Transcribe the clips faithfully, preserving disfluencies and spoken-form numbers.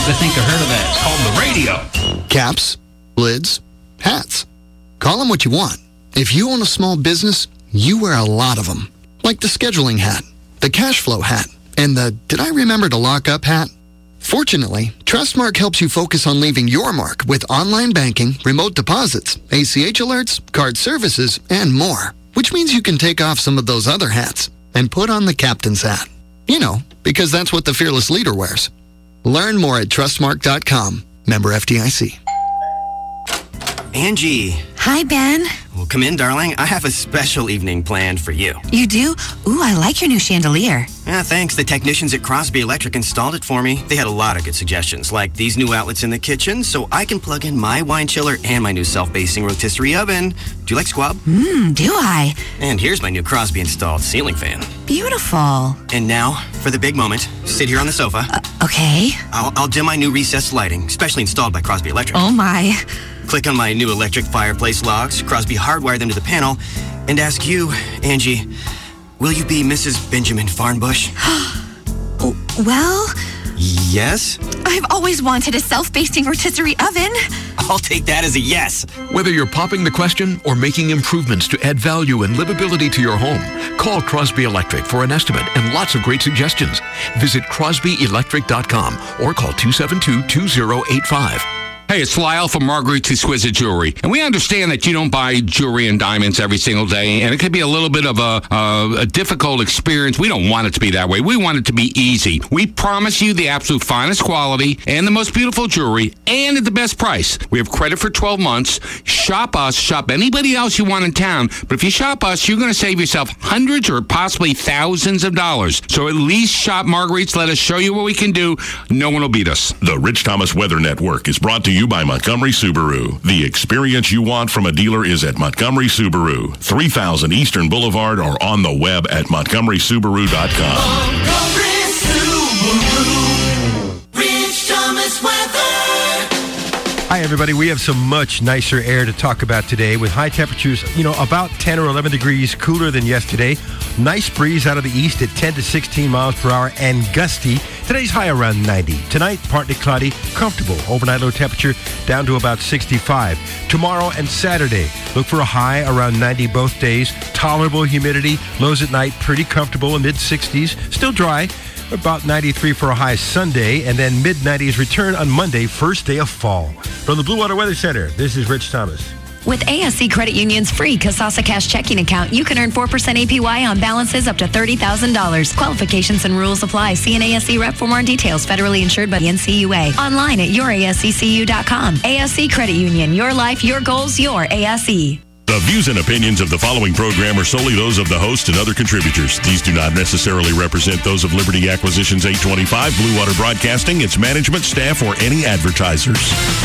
I think I heard of that. It's called the radio. Caps, lids, hats. Call them what you want. If you own a small business, you wear a lot of them. Like the scheduling hat, the cash flow hat, and the did I remember to lock up hat? Fortunately, Trustmark helps you focus on leaving your mark with online banking, remote deposits, A C H alerts, card services, and more. Which means you can take off some of those other hats and put on the captain's hat. You know, because that's what the fearless leader wears. Learn more at trustmark dot com. Member F D I C. Angie. Hi, Ben. Well, come in, darling. I have a special evening planned for you. You do? Ooh, I like your new chandelier. Yeah, thanks. The technicians at Crosby Electric installed it for me. They had a lot of good suggestions, like these new outlets in the kitchen, so I can plug in my wine chiller and my new self-basting rotisserie oven. Do you like squab? Mmm, do I? And here's my new Crosby installed ceiling fan. Beautiful. And now, for the big moment, sit here on the sofa. Uh, okay. I'll, I'll dim my new recessed lighting, specially installed by Crosby Electric. Oh, my. Click on my new electric fireplace logs. Crosby hardwired them to the panel. And ask you, Angie, will you be Missus Benjamin Farnbush? Well... Yes? I've always wanted a self-basting rotisserie oven. I'll take that as a yes. Whether you're popping the question or making improvements to add value and livability to your home, call Crosby Electric for an estimate and lots of great suggestions. Visit crosby electric dot com or call two seven two, two zero eight five. Hey, it's Lyle from Marguerite's Exquisite Jewelry. And we understand that you don't buy jewelry and diamonds every single day, and it could be a little bit of a, a, a difficult experience. We don't want it to be that way. We want it to be easy. We promise you the absolute finest quality and the most beautiful jewelry and at the best price. We have credit for twelve months. Shop us. Shop anybody else you want in town. But if you shop us, you're going to save yourself hundreds or possibly thousands of dollars. So at least shop Marguerite's. Let us show you what we can do. No one will beat us. The Rich Thomas Weather Network is brought to you by Montgomery Subaru. The experience you want from a dealer is at Montgomery Subaru, three thousand Eastern Boulevard, or on the web at montgomery subaru dot com. Montgomery Subaru, Rich Thomas Weather. Hi, everybody. We have some much nicer air to talk about today with high temperatures, you know, about ten or eleven degrees cooler than yesterday. Nice breeze out of the east at ten to sixteen miles per hour and gusty. Today's high around ninety. Tonight, partly cloudy, comfortable. Overnight low temperature down to about sixty-five. Tomorrow and Saturday, look for a high around ninety both days. Tolerable humidity. Lows at night, pretty comfortable, mid sixties. Still dry. About ninety-three for a high Sunday, and then mid nineties return on Monday, first day of fall. From the Blue Water Weather Center, this is Rich Thomas. With A S C Credit Union's free Kasasa Cash checking account, you can earn four percent A P Y on balances up to thirty thousand dollars. Qualifications and rules apply. See an A S C rep for more details. Federally insured by the N C U A. Online at your A S C C U dot com. A S C Credit Union. Your life, your goals, your A S C. The views and opinions of the following program are solely those of the host and other contributors. These do not necessarily represent those of Liberty Acquisitions eight twenty-five, Blue Water Broadcasting, its management, staff, or any advertisers.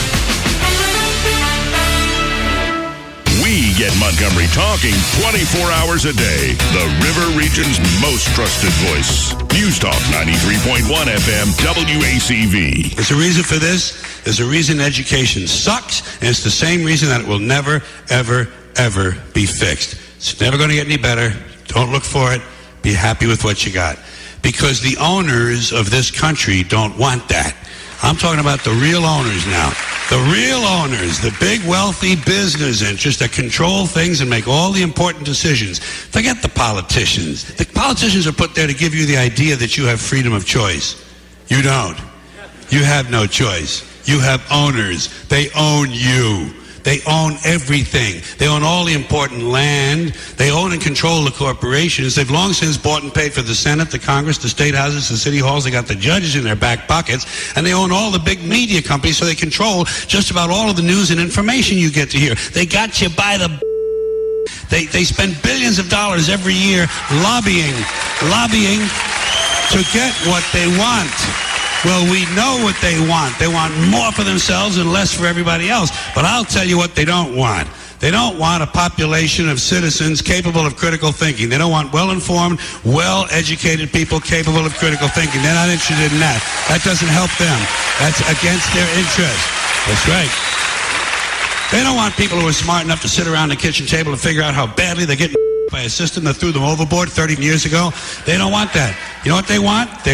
We get Montgomery talking twenty-four hours a day. The River Region's most trusted voice. News Talk ninety-three point one F M W A C V. There's a reason for this. There's a reason education sucks, and it's the same reason that it will never, ever, ever be fixed. It's never going to get any better. Don't look for it. Be happy with what you got. Because the owners of this country don't want that. I'm talking about the real owners now. The real owners, the big wealthy business interests that control things and make all the important decisions. Forget the politicians. The politicians are put there to give you the idea that you have freedom of choice. You don't. You have no choice. You have owners. They own you. They own everything. They own all the important land. They own and control the corporations. They've long since bought and paid for the Senate, the Congress, the state houses, the city halls. They got the judges in their back pockets. And they own all the big media companies, so they control just about all of the news and information you get to hear. They got you by the... They, they spend billions of dollars every year lobbying, lobbying to get what they want. Well, we know what they want. They want more for themselves and less for everybody else. But I'll tell you what they don't want. They don't want a population of citizens capable of critical thinking. They don't want well-informed, well-educated people capable of critical thinking. They're not interested in that. That doesn't help them. That's against their interest. That's right. They don't want people who are smart enough to sit around the kitchen table and figure out how badly they're getting by a system that threw them overboard thirty years ago. They don't want that. You know what they want? They want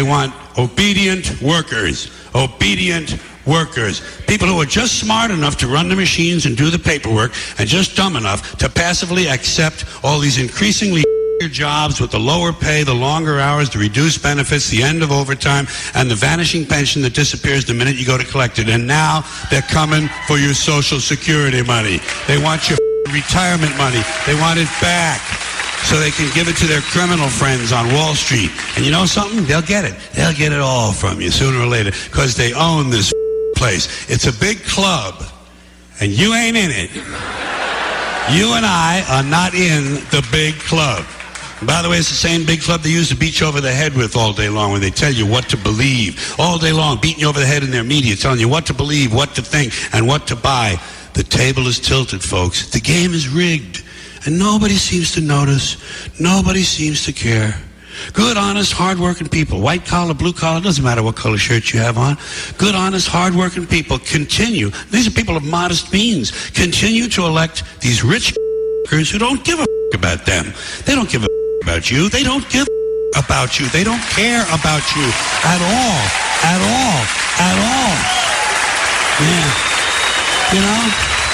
obedient workers. Obedient workers. People who are just smart enough to run the machines and do the paperwork and just dumb enough to passively accept all these increasingly jobs with the lower pay, the longer hours, the reduced benefits, the end of overtime, and the vanishing pension that disappears the minute you go to collect it. And now they're coming for your Social Security money. They want your retirement money. They want it back so they can give it to their criminal friends on Wall Street. And you know something? They'll get it. They'll get it all from you sooner or later because they own this place. It's a big club, and you ain't in it. You and I are not in the big club. And by the way, it's the same big club they use to beat you over the head with all day long when they tell you what to believe. All day long, beating you over the head in their media, telling you what to believe, what to think, and what to buy. The table is tilted, folks. The game is rigged. And nobody seems to notice. Nobody seems to care. Good, honest, hard-working people, white collar, blue collar, doesn't matter what color shirt you have on. Good, honest, hard-working people continue. These are people of modest means. Continue to elect these rich who don't give a about them. They don't give a about you. They don't give a about you. They don't care about you at all. At all. At all. Yeah. You know?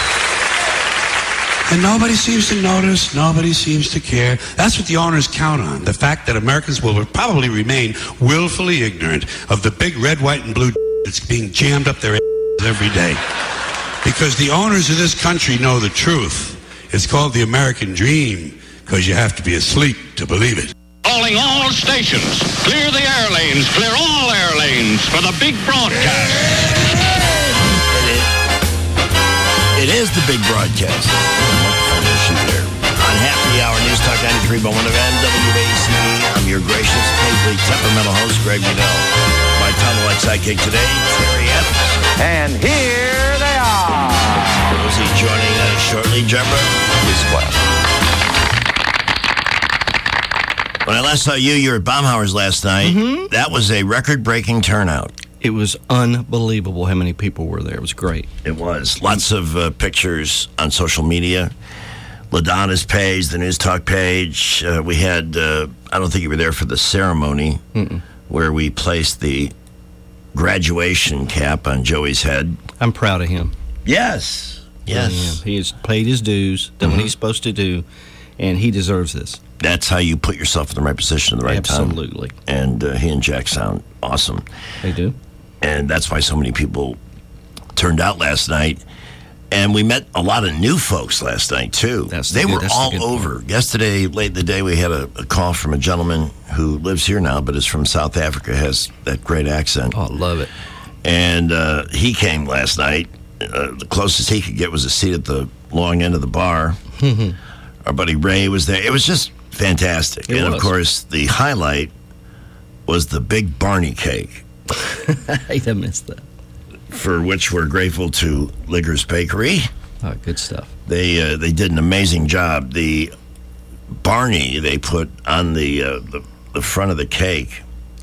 And nobody seems to notice. Nobody seems to care. That's what the owners count on. The fact that Americans will probably remain willfully ignorant of the big red, white, and blue that's being jammed up their asses every day. Because the owners of this country know the truth. It's called the American dream, because you have to be asleep to believe it. Calling all stations. Clear the air lanes. Clear all air lanes for the big broadcast. It is the big broadcast. There. On Happy Hour News Talk ninety-three point one of N W A C. I'm your gracious, occasionally temperamental host, Greg Waddell. My tunnel-like sidekick today, Terry Evans. And here they are. Rosie joining us shortly. Jebra is what? When I last saw you, you were at Baumhauer's last night. Mm-hmm. That was a record-breaking turnout. It was unbelievable how many people were there. It was great. It was. Lots of uh, pictures on social media. LaDonna's page, the News Talk page. Uh, we had, uh, I don't think you were there for the ceremony, Mm-mm. where we placed the graduation cap on Joey's head. I'm proud of him. Yes. Yes. He has paid his dues, done mm-hmm. what he's supposed to do, and he deserves this. That's how you put yourself in the right position at the right Absolutely. time. Absolutely. And uh, he and Jack sound awesome. They do. And that's why so many people turned out last night. And we met a lot of new folks last night, too. That's they the, were that's all the over. Point. Yesterday, late in the day, we had a, a call from a gentleman who lives here now, but is from South Africa, has that great accent. Oh, I love it. And uh, he came last night. Uh, the closest he could get was a seat at the long end of the bar. Our buddy Ray was there. It was just fantastic. It and, was. of course, the highlight was the big Barney cake. I missed that. For which we're grateful to Ligger's Bakery. Oh, good stuff. They uh, they did an amazing job. The Barney they put on the, uh, the the front of the cake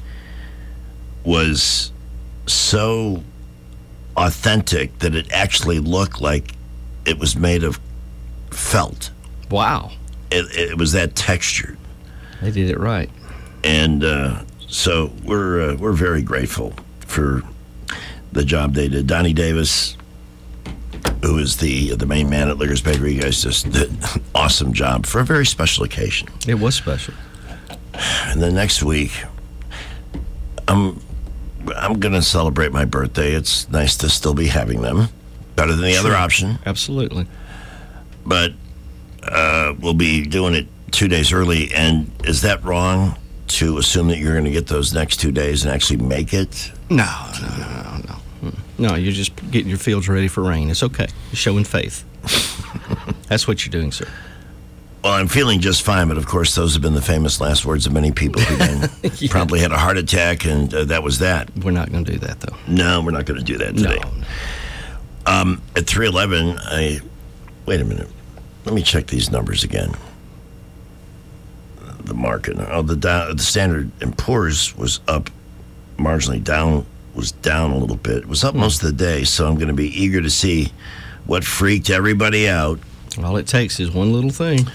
was so authentic that it actually looked like it was made of felt. Wow. It, it was that textured. They did it right. And uh, so we're uh, we're very grateful for the job they did. Donnie Davis, who is the the main man at Ligger's Bakery, you guys just did an awesome job for a very special occasion. It was special. And then next week, I'm I'm going to celebrate my birthday. It's nice to still be having them. Better than the Sure. other option. Absolutely. But uh, we'll be doing it two days early. And is that wrong to assume that you're going to get those next two days and actually make it? No, no, no, no. No, you're just getting your fields ready for rain. It's okay. You're showing faith. That's what you're doing, sir. Well, I'm feeling just fine, but of course, those have been the famous last words of many people who then yeah. probably had a heart attack, and uh, that was that. We're not going to do that, though. No, we're not going to do that today. No. Um, at three eleven, I... Wait a minute. Let me check these numbers again. The market. Oh, the, down, the Standard and Poor's was up marginally, down was down a little bit. It was up mm. most of the day, so I'm going to be eager to see what freaked everybody out. All it takes is one little thing.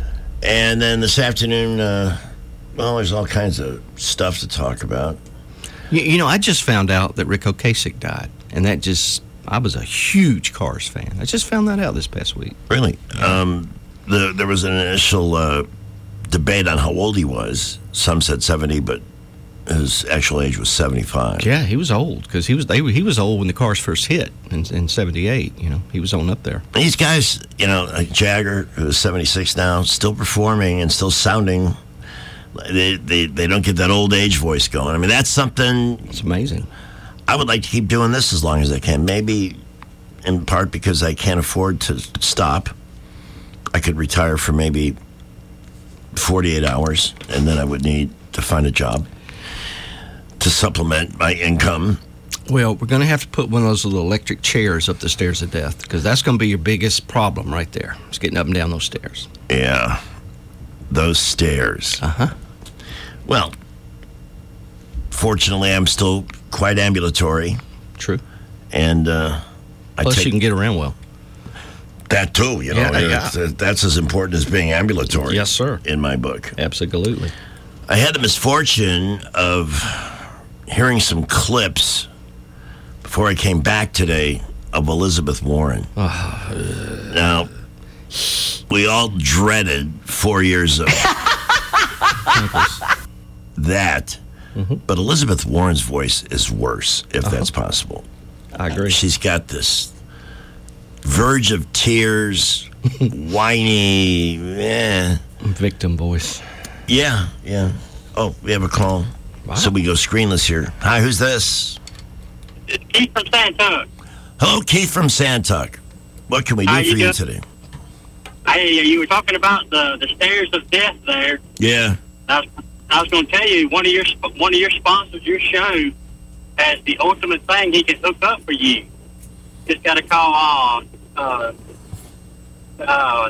And then this afternoon, uh, well, there's all kinds of stuff to talk about. You, you know, I just found out that Rick Ocasek died, and that just, I was a huge Cars fan. I just found that out this past week. Really? Um, the, there was an initial uh, debate on how old he was. Some said seventy, but his actual age was seventy-five. Yeah, he was old, because he was they, he was old when the Cars first hit in, in seventy-eight. You know, he was on up there. These guys, you know, like Jagger, who's seventy-six now, still performing and still sounding. They, they they don't get that old age voice going. I mean, that's something. It's amazing. I would like to keep doing this as long as I can. Maybe in part because I can't afford to stop. I could retire for maybe forty-eight hours, and then I would need to find a job to supplement my income. Well, we're going to have to put one of those little electric chairs up the stairs of death, because that's going to be your biggest problem right there. It's getting up and down those stairs. Yeah. Those stairs. Uh-huh. Well, fortunately, I'm still quite ambulatory. True. And uh, I Plus, take you can get around well. That, too, you know. Yeah, yeah. That's, that's as important as being ambulatory. Yes, sir. In my book. Absolutely. I had the misfortune of hearing some clips before I came back today of Elizabeth Warren. Oh, now, we all dreaded four years of that. Mm-hmm. But Elizabeth Warren's voice is worse, if Uh-huh. that's possible. I agree. She's got this verge of tears, whiny, eh. Victim voice. Yeah, yeah. Oh, we have a call. Wow. So we go screenless here. Hi, who's this? It's Keith from Santuck. Hello, Keith from Santuck. What can we do How for you you doing? today? Hey, you were talking about the, the stairs of death there. Yeah. I was, I was going to tell you, one of your sp- one of your sponsors, your show, has the ultimate thing he can hook up for you. Just got to call on, uh, uh,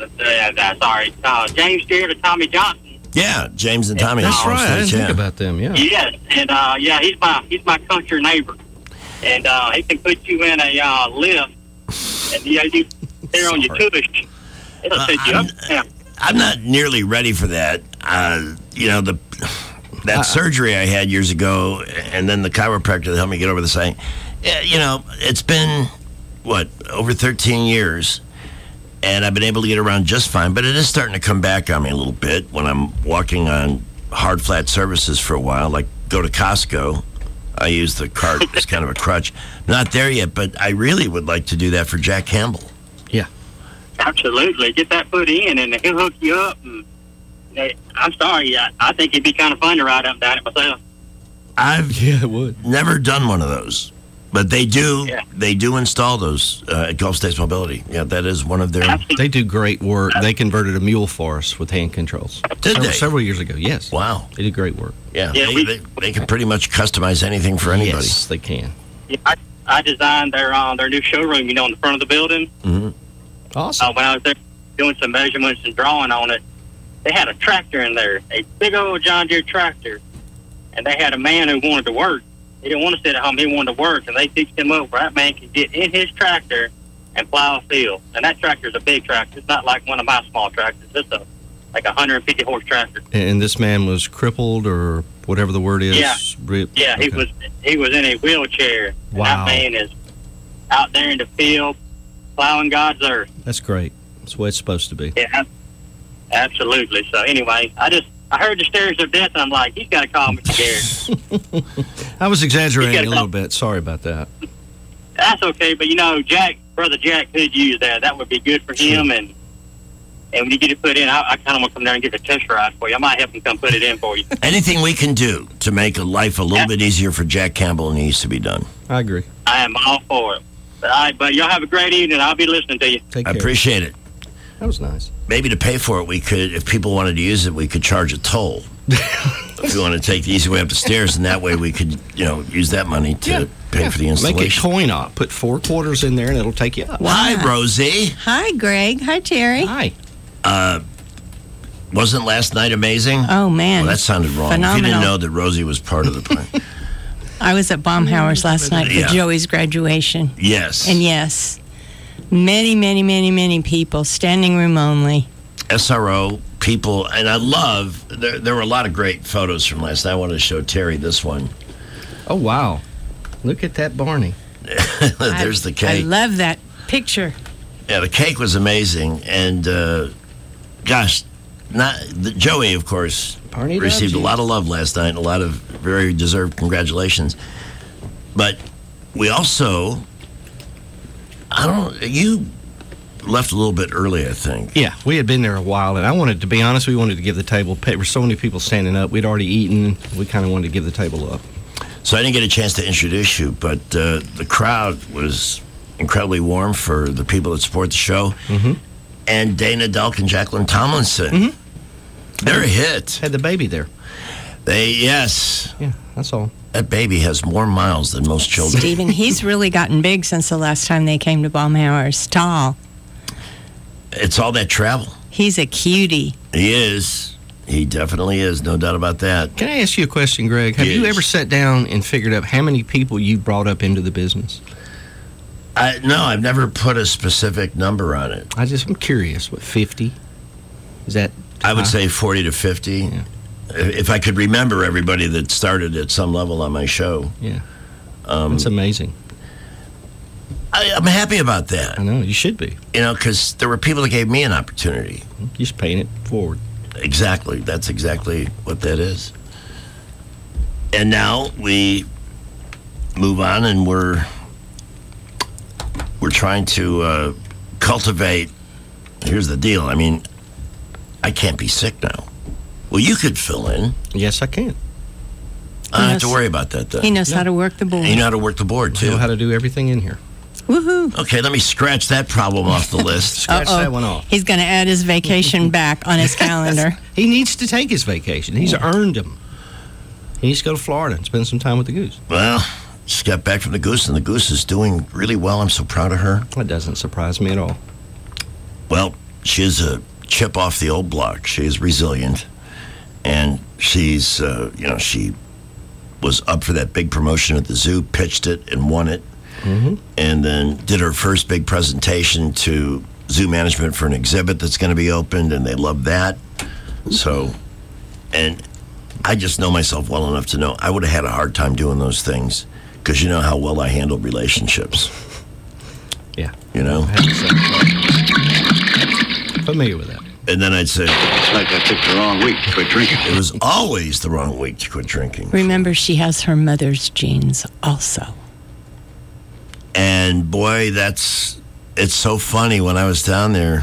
uh, sorry, uh, James Stewart or Tommy Johnson. Yeah, James and Tommy. That's Oh, right. I didn't yeah. think about them, yeah. Yes, and uh, yeah, he's my he's my country neighbor, and uh, he can put you in a uh, lift, and yeah, you there on your tush. It'll Uh, set you I'm, up. Yeah. I'm not nearly ready for that. Uh, you know, the that Uh, surgery I had years ago, and then the chiropractor that helped me get over the site. Yeah, you know, it's been, what, over thirteen years, and I've been able to get around just fine, but it is starting to come back on me a little bit when I'm walking on hard, flat surfaces for a while, like go to Costco. I use the cart as kind of a crutch. Not there yet, but I really would like to do that for Jack Campbell. Yeah. Absolutely. Get that put in, and he'll hook you up. And, hey, I'm sorry. I, I think it'd be kind of fun to ride up and down it myself. I've yeah, it would. never done one of those, but they do. Yeah. They do install those uh, at Gulf States Mobility. Yeah, that is one of their. They do great work. They converted a mule for us with hand controls. Did several, they? Several years ago, yes. Wow. They do great work. Yeah, Yeah, they, we- they, they can pretty much customize anything for anybody. Yes, they can. Yeah, I, I designed their uh, their new showroom, you know, in the front of the building. Mm-hmm. Awesome. Uh, when I was there doing some measurements and drawing on it, they had a tractor in there, a big old John Deere tractor, and they had a man who wanted to work. He didn't want to sit at home. He wanted to work, and they fixed him up where that man could get in his tractor and plow a field. And that tractor's a big tractor. It's not like one of my small tractors. It's a like a one hundred fifty horse tractor. And this man was crippled or whatever the word is? Yeah. Rip- Yeah, he okay. was he was in a wheelchair. And Wow. that man is out there in the field plowing God's earth. That's great. That's the way it's supposed to be. Yeah, absolutely. So anyway, I just I heard the stairs of death, and I'm like, he's got to call me scared. I was exaggerating You a gotta little come- bit. Sorry about that. That's okay, but you know, Jack, brother Jack, could use that. That would be good for him, and and when you get it put in, I, I kind of want to come down and get a test ride for you. I might help him come put it in for you. Anything we can do to make a life a little bit easier for Jack Campbell needs to be done. I agree. I am all for it. But, all right, but y'all have a great evening. I'll be listening to you. Take I care. appreciate it. That was nice. Maybe to pay for it, we could, if people wanted to use it, we could charge a toll. If you want to take the easy way up the stairs, and that way we could, you know, use that money to Yeah. pay Yeah. for the Make it installation. coin op. Put four quarters in there, and it'll take you up. Hi, Rosie. Hi, Greg. Hi, Terry. Hi. Uh, wasn't last night amazing? Oh, man. Well, that sounded wrong. If you Phenomenal. didn't know that Rosie was part of the plan. I was at Baumhauer's last night for Yeah. Joey's graduation. Yes. And yes, many, many, many, many people, standing room only. S R O people, and I love, there, there were a lot of great photos from last night. I wanted to show Terry this one Oh, wow. Look at that Barney. There's I, the cake. I love that picture. Yeah, the cake was amazing, and uh, gosh, not the, Joey, of course, Barney received a loves you. lot of love last night, and a lot of very deserved congratulations. But we also, I don't, you left a little bit early, I think. Yeah, we had been there a while, and I wanted to be honest. We wanted to give the table. There were so many people standing up. We'd already eaten. We kind of wanted to give the table up. So I didn't get a chance to introduce you, but uh, the crowd was incredibly warm for the people that support the show. Mm-hmm. And Dana Delk and Jacqueline Tomlinson. Mm-hmm. They're a hit. Had the baby there. They, yes. Yeah, that's all. That baby has more miles than most children. Stephen, he's really gotten big since the last time they came to Baumhower's. Tall. It's all that travel. He's a cutie. He is. He definitely is. No doubt about that. Can I ask you a question, Greg? Have Yes. you ever sat down and figured out how many people you brought up into the business? I, no, I've never put a specific number on it. I just, I'm curious. What, fifty? Is that I would high? say forty to fifty. Yeah. If I could remember everybody that started at some level on my show. Yeah. Um, That's amazing. I, I'm happy about that. I know, you should be. You know, because there were people that gave me an opportunity. You're just paying it forward. Exactly. That's exactly what that is. And now we move on, and we're we're trying to uh, cultivate. Here's the deal. I mean, I can't be sick now. Well, you could fill in. Yes, I can. I don't have to worry about that, though. He knows how to work the board. You know how to work the board, I too. know how to do everything in here. Woohoo. Okay, let me scratch that problem off the list. Scratch Uh-oh. that one off. He's going to add his vacation back on his calendar. He needs to take his vacation. He's earned them. He needs to go to Florida and spend some time with the goose. Well, just got back from the goose, and the goose is doing really well. I'm so proud of her. That doesn't surprise me at all. Well, she is a chip off the old block. She is resilient, and she's, uh, you know, she was up for that big promotion at the zoo, pitched it, and won it. Mm-hmm. And then did her first big presentation to zoo management for an exhibit that's going to be opened, and they love that. So, and I just know myself well enough to know I would have had a hard time doing those things because you know how well I handle relationships. Yeah. You know? Familiar with that. And then I'd say, It's like I picked the wrong week to quit drinking. it was always the wrong week to quit drinking. Remember, she has her mother's genes also. And boy, that's, it's so funny. When I was down there,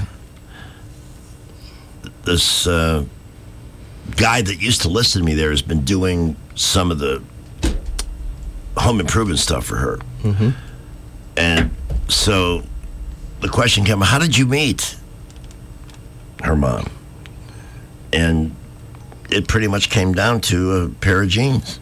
this uh, guy that used to listen to me there has been doing some of the home improvement stuff for her. Mm-hmm. And so the question came, how did you meet her mom? And it pretty much came down to a pair of jeans.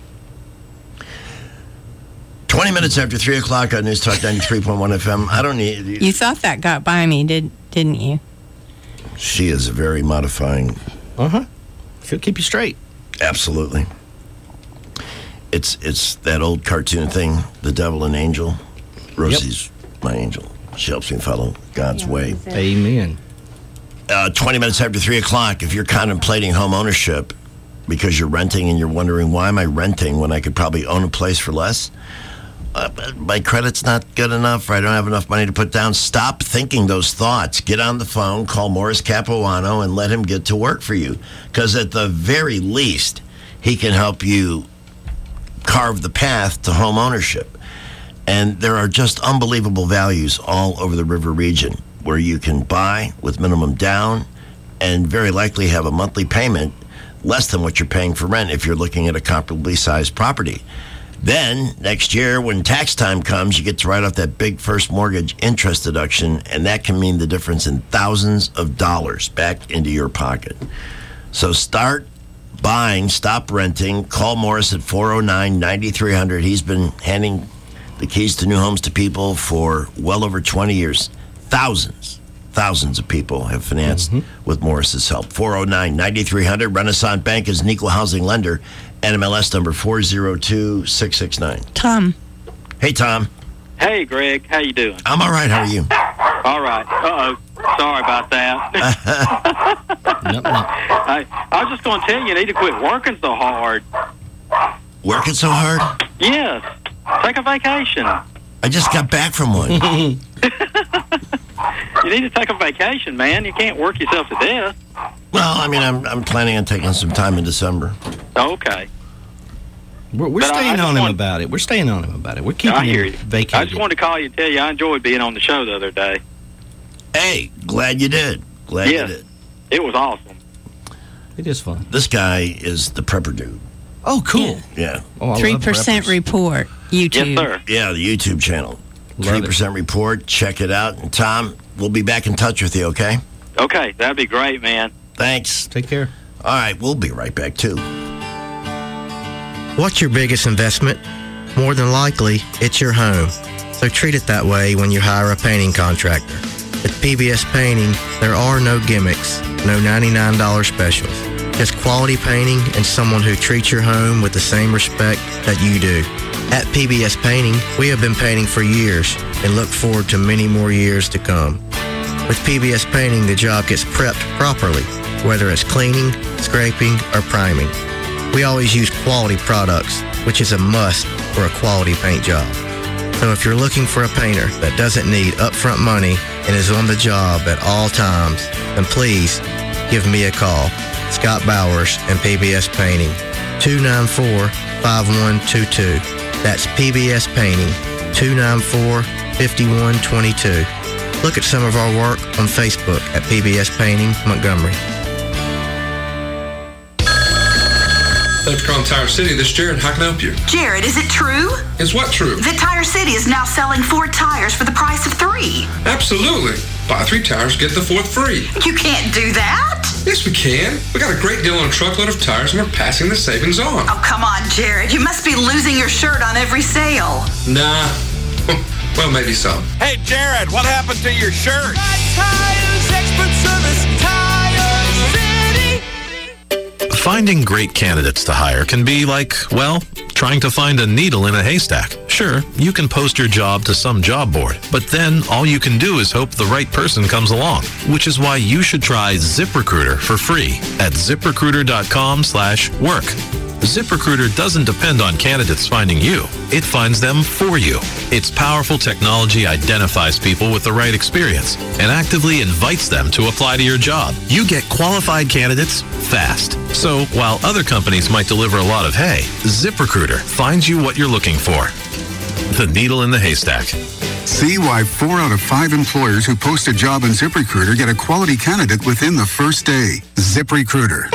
twenty minutes after three o'clock on News Talk ninety-three point one F M. I don't need... You thought that got by me, did, didn't you? She is a very modifying... Uh-huh. She'll keep you straight. Absolutely. It's it's that old cartoon thing, The Devil and Angel. Rosie's my angel. She helps me follow God's way. Amen. Uh, twenty minutes after three o'clock, if you're contemplating home ownership because you're renting and you're wondering, why am I renting when I could probably own a place for less? Uh, my credit's not good enough, or I don't have enough money to put down. Stop thinking those thoughts. Get on the phone, call Morris Capuano, and let him get to work for you. Because at the very least, he can help you carve the path to home ownership. And there are just unbelievable values all over the river region where you can buy with minimum down and very likely have a monthly payment less than what you're paying for rent if you're looking at a comparably sized property. Then, next year, when tax time comes, you get to write off that big first mortgage interest deduction, and that can mean the difference in thousands of dollars back into your pocket. So start buying, stop renting. Call Morris at four oh nine, nine three hundred. He's been handing the keys to new homes to people for well over twenty years. Thousands, thousands of people have financed mm-hmm. with Morris's help. four oh nine, nine three hundred. Renaissance Bank is an equal housing lender. N M L S number four zero two six six nine. Tom. Hey, Tom. Hey, Greg. How you doing? I'm all right. How are you? All right. Uh-oh. Sorry about that. I, I was just going to tell you, you need to quit working so hard. Working so hard? Yes. Take a vacation. I just got back from one. You need to take a vacation, man. You can't work yourself to death. Well, I mean, I'm I'm planning on taking some time in December. Okay. We're, we're But I- I staying just on him want- about it. We're staying on him about it. We're keeping I hear him you. vacated. I just wanted to call you and tell you I enjoyed being on the show the other day. Hey, glad you did. Glad Yes. you did. It was awesome. It is fun. This guy is the prepper dude. Oh, cool. Yeah. Oh, I love Three percent preppers. report. YouTube. Yes, sir. Yeah, the YouTube channel. Love Three percent report. Check it out. And Tom, we'll be back in touch with you. Okay. Okay, that'd be great, man. Thanks. Take care. All right, we'll be right back too. What's your biggest investment? More than likely, it's your home. So treat it that way when you hire a painting contractor. At P B S Painting, there are no gimmicks, no ninety-nine dollars specials. Just quality painting and someone who treats your home with the same respect that you do. At P B S Painting, we have been painting for years and look forward to many more years to come. With P B S Painting, the job gets prepped properly, whether it's cleaning, scraping, or priming. We always use quality products, which is a must for a quality paint job. So if you're looking for a painter that doesn't need upfront money and is on the job at all times, then please give me a call. Scott Bowers and P B S Painting, two nine four, five one two two. That's P B S Painting, two nine four, five one two two. Look at some of our work on Facebook at P B S Painting Montgomery. Thanks for calling Tire City. This is Jared. How can I help you? Jared, is it true? Is what true? That Tire City is now selling four tires for the price of three. Absolutely. Buy three tires, get the fourth free. You can't do that. Yes, we can. We got a great deal on a truckload of tires, and we're passing the savings on. Oh, come on, Jared. You must be losing your shirt on every sale. Nah. Well, maybe some. Hey, Jared, what happened to your shirt? Tires, expert service, Tire City. Finding great candidates to hire can be like, well, trying to find a needle in a haystack. Sure, you can post your job to some job board, but then all you can do is hope the right person comes along, which is why you should try ZipRecruiter for free at ZipRecruiter.com slash work. ZipRecruiter doesn't depend on candidates finding you. It finds them for you. Its powerful technology identifies people with the right experience and actively invites them to apply to your job. You get qualified candidates fast. So while other companies might deliver a lot of hay, ZipRecruiter finds you what you're looking for. The needle in the haystack. See why four out of five employers who post a job on ZipRecruiter get a quality candidate within the first day. ZipRecruiter.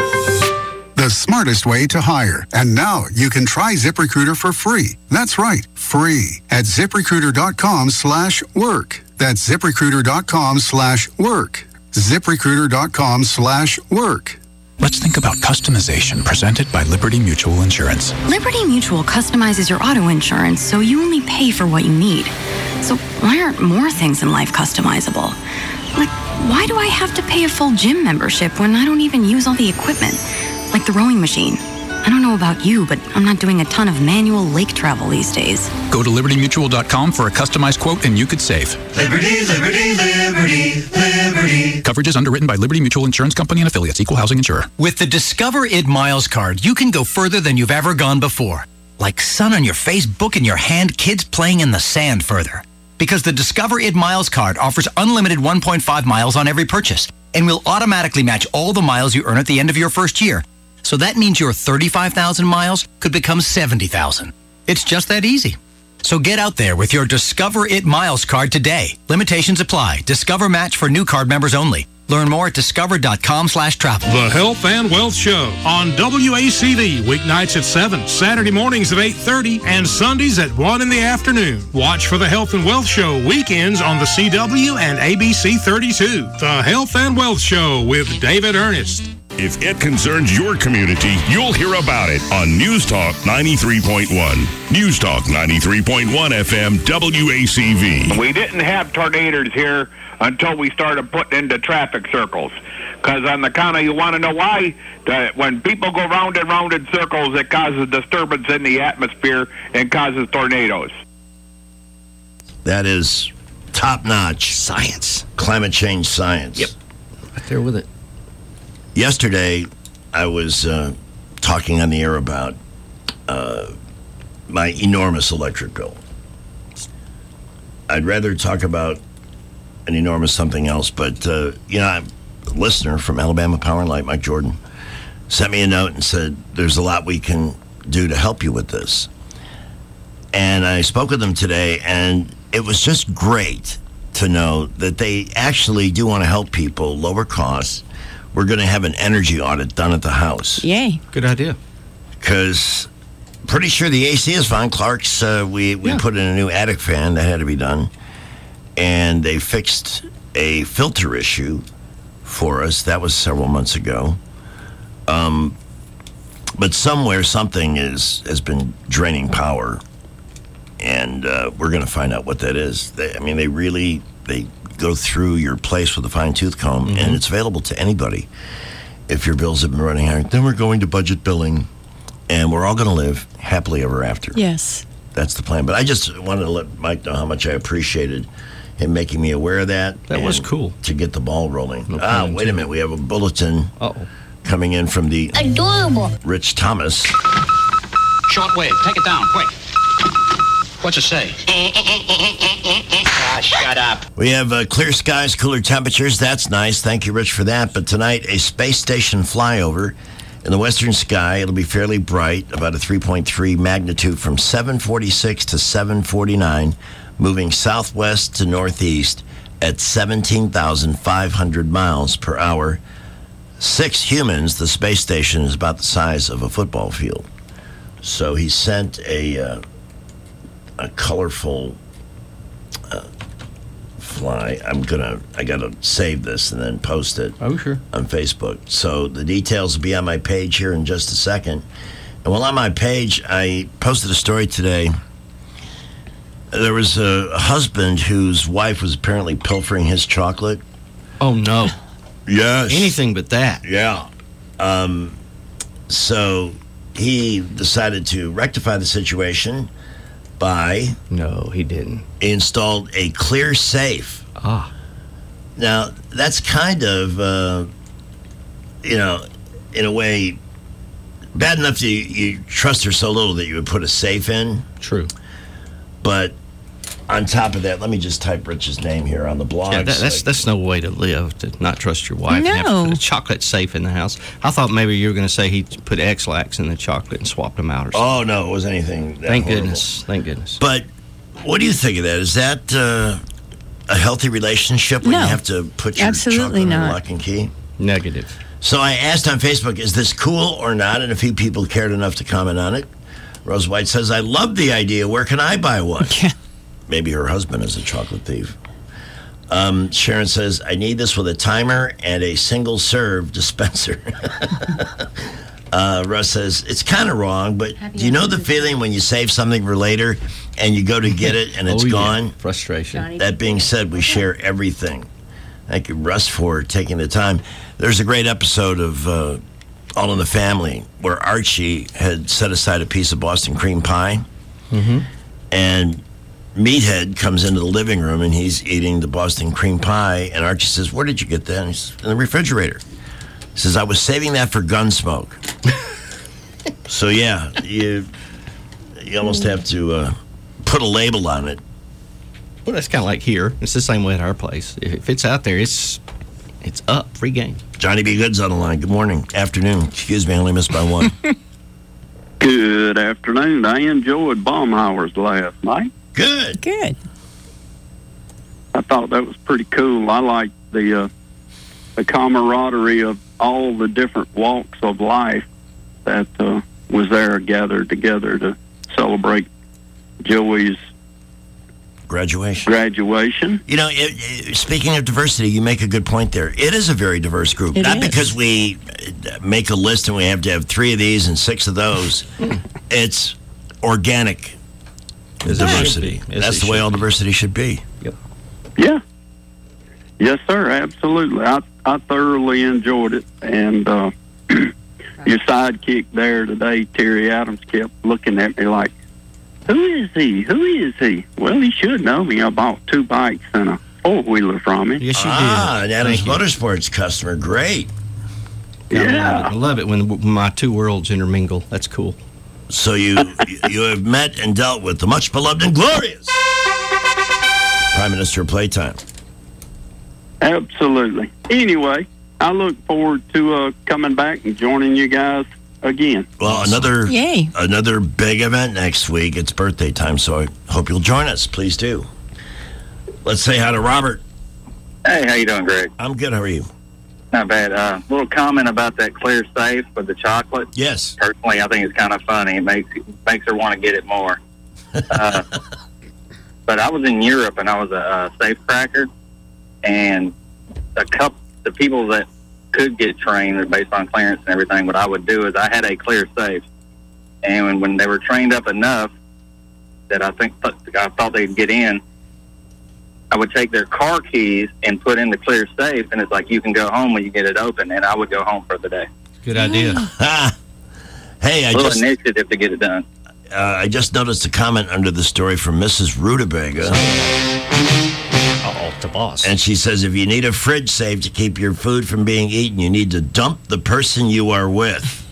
The smartest way to hire. And now you can try ZipRecruiter for free. That's right, free at ZipRecruiter.com slash work. That's ZipRecruiter.com slash work. ZipRecruiter.com slash work. Let's think about customization presented by Liberty Mutual Insurance. Liberty Mutual customizes your auto insurance so you only pay for what you need. So why aren't more things in life customizable? Like, why do I have to pay a full gym membership when I don't even use all the equipment? Like the rowing machine. I don't know about you, but I'm not doing a ton of manual lake travel these days. Go to liberty mutual dot com for a customized quote and you could save. Liberty, liberty, liberty, liberty. Coverage is underwritten by Liberty Mutual Insurance Company and affiliates, equal housing insurer. With the Discover It Miles card, you can go further than you've ever gone before. Like sun on your face, book in your hand, kids playing in the sand further. Because the Discover It Miles card offers unlimited one point five miles on every purchase and will automatically match all the miles you earn at the end of your first year. So that means your thirty-five thousand miles could become seventy thousand. It's just that easy. So get out there with your Discover It Miles card today. Limitations apply. Discover match for new card members only. Learn more at discover.com slash travel. The Health and Wealth Show on W A C V, weeknights at seven, Saturday mornings at eight thirty, and Sundays at one in the afternoon. Watch for the Health and Wealth Show weekends on the C W and A B C thirty-two. The Health and Wealth Show with David Ernest. If it concerns your community, you'll hear about it on News Talk ninety-three point one. News Talk ninety-three point one F M W A C V. We didn't have tornadoes here until we started putting into traffic circles. Because on the count of, you want to know why? The, when people go round and round in circles, it causes disturbance in the atmosphere and causes tornadoes. That is top-notch science. Climate change science. Yep. Right there with it. Yesterday, I was uh, talking on the air about uh, my enormous electric bill. I'd rather talk about an enormous something else, but, uh, you know, I'm a listener from Alabama Power and Light, Mike Jordan, sent me a note and said, there's a lot we can do to help you with this. And I spoke with them today, and it was just great to know that they actually do want to help people lower costs. We're going to have an energy audit done at the house. Yay. Good idea. Because pretty sure the A C is fine. Clark's, uh, we, we Yeah. put in a new attic fan. That had to be done. And they fixed a filter issue for us. That was several months ago. Um, but somewhere something is has been draining power. And uh, we're going to find out what that is. They, I mean, they really, they go through your place with a fine-tooth comb, Mm-hmm. and it's available to anybody. If your bills have been running high, then we're going to budget billing, and we're all going to live happily ever after. Yes. That's the plan. But I just wanted to let Mike know how much I appreciated him making me aware of that. That was and cool. To get the ball rolling. No ah, pun wait a intended. minute. We have a bulletin Uh-oh. coming in from the Adorable. Rich Thomas. Short wave. Take it down, quick. What's it say? Ah, shut up. We have uh, clear skies, cooler temperatures. That's nice. Thank you, Rich, for that. But tonight, a space station flyover in the western sky. It'll be fairly bright, about a three point three magnitude from seven forty-six to seven forty-nine, moving southwest to northeast at seventeen thousand five hundred miles per hour. Six humans. The space station is about the size of a football field. So he sent a... Uh, a colorful uh, fly. I'm gonna, I gotta save this and then post it Oh, sure. on Facebook. So the details will be on my page here in just a second. And while on my page, I posted a story today. There was a husband whose wife was apparently pilfering his chocolate. Oh, no. Yes. Anything but that. Yeah. Um, so he decided to rectify the situation by... No, he didn't. He installed a clear safe. Ah. Now, that's kind of, uh, you know, in a way, bad enough that you, you trust her so little that you would put a safe in. True. But on top of that, let me just type Rich's name here on the blog. Yeah, that, that's that's no way to live, to not trust your wife and have to No. put a chocolate safe in the house. I thought maybe you were going to say he put X-Lax in the chocolate and swapped them out or something. Oh, no, it was anything that Thank horrible. goodness. Thank goodness. But what do you think of that? Is that uh, a healthy relationship when No. you have to put your Absolutely chocolate not. in lock and key? Negative. So I asked on Facebook, is this cool or not? And a few people cared enough to comment on it. Rose White says, I love the idea. Where can I buy one? Maybe her husband is a chocolate thief. Um, Sharon says, I need this with a timer and a single serve dispenser. uh, Russ says, it's kind of wrong, but do you know the feeling when you save something for later and you go to get it and it's Oh, yeah. gone? Frustration. That being said, we share everything. Thank you, Russ, for taking the time. There's a great episode of uh, All in the Family where Archie had set aside a piece of Boston cream pie. Mm-hmm. And Meathead comes into the living room and he's eating the Boston cream pie. And Archie says, where did you get that? And he says, in the refrigerator. He says, I was saving that for Gunsmoke. So, yeah, you, you almost have to uh, put a label on it. Well, that's kind of like here. It's the same way at our place. If it's out there, it's it's up. Free game. Johnny B. Good's on the line. Good morning. Afternoon. Excuse me, I only missed by one. Good afternoon. I enjoyed Baumhauer's last night. Good. Good. I thought that was pretty cool. I liked the uh, the camaraderie of all the different walks of life that uh, was there gathered together to celebrate Joey's graduation. Graduation. You know, it, it, speaking of diversity, you make a good point there. It is a very diverse group. It Not is. because we make a list and we have to have three of these and six of those. It's organic As it should diversity. be. As That's it the way should all be. diversity should be. Yep. Yeah. Yes, sir. Absolutely. I I thoroughly enjoyed it, and uh, your sidekick there today, Terry Adams, kept looking at me like, "Who is he? Who is he?" Well, he should know me. I bought two bikes and a four wheeler from him. Yes, you Ah, did. an Adams Thank you. Motorsports customer. Great. I love Yeah. it. I love it when my two worlds intermingle. That's cool. So you you have met and dealt with the much beloved and glorious Prime Minister of Playtime. Absolutely. Anyway, I look forward to uh, coming back and joining you guys again. Well, another Yay. another big event next week. It's birthday time, so I hope you'll join us. Please do. Let's say hi to Robert. Hey, how you doing, Greg? I'm good. How are you? Not bad. Uh, little comment about that clear safe with the chocolate. Yes. Personally, I think it's kind of funny. It makes makes her want to get it more. Uh, but I was in Europe and I was a, a safe cracker, and a couple the people that could get trained based on clearance and everything. What I would do is I had a clear safe, and when, when they were trained up enough that I think I thought they'd get in, I would take their car keys and put in the clear safe, and it's like you can go home when you get it open, and I would go home for the day. Good idea. Hey, I a little just initiative to get it done. uh, I just noticed a comment under the story from Missus Rutabaga. Uh-oh, the boss. And she says, if you need a fridge safe to keep your food from being eaten, you need to dump the person you are with.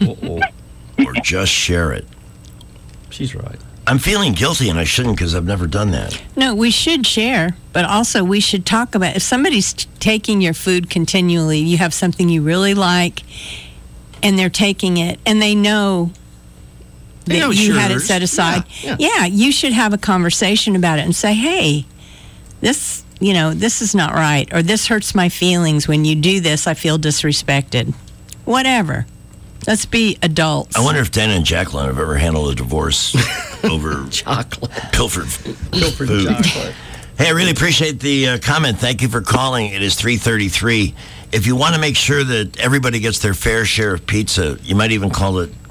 Or just share it. She's right. I'm feeling guilty, and I shouldn't because I've never done that. No, we should share, but also we should talk about if somebody's t- taking your food continually, you have something you really like, and they're taking it, and they know that They know it's you had it yours. set aside. Yeah, Yeah, you should have a conversation about it and say, hey, this, you know, this is not right, or this hurts my feelings. When you do this, I feel disrespected. Whatever. Let's be adults. I wonder if Dan and Jacqueline have ever handled a divorce over chocolate, pilfered, Pilfered food. chocolate. Hey, I really appreciate the uh, comment. Thank you for calling. It is three thirty-three. If you want to make sure that everybody gets their fair share of pizza, you might even call it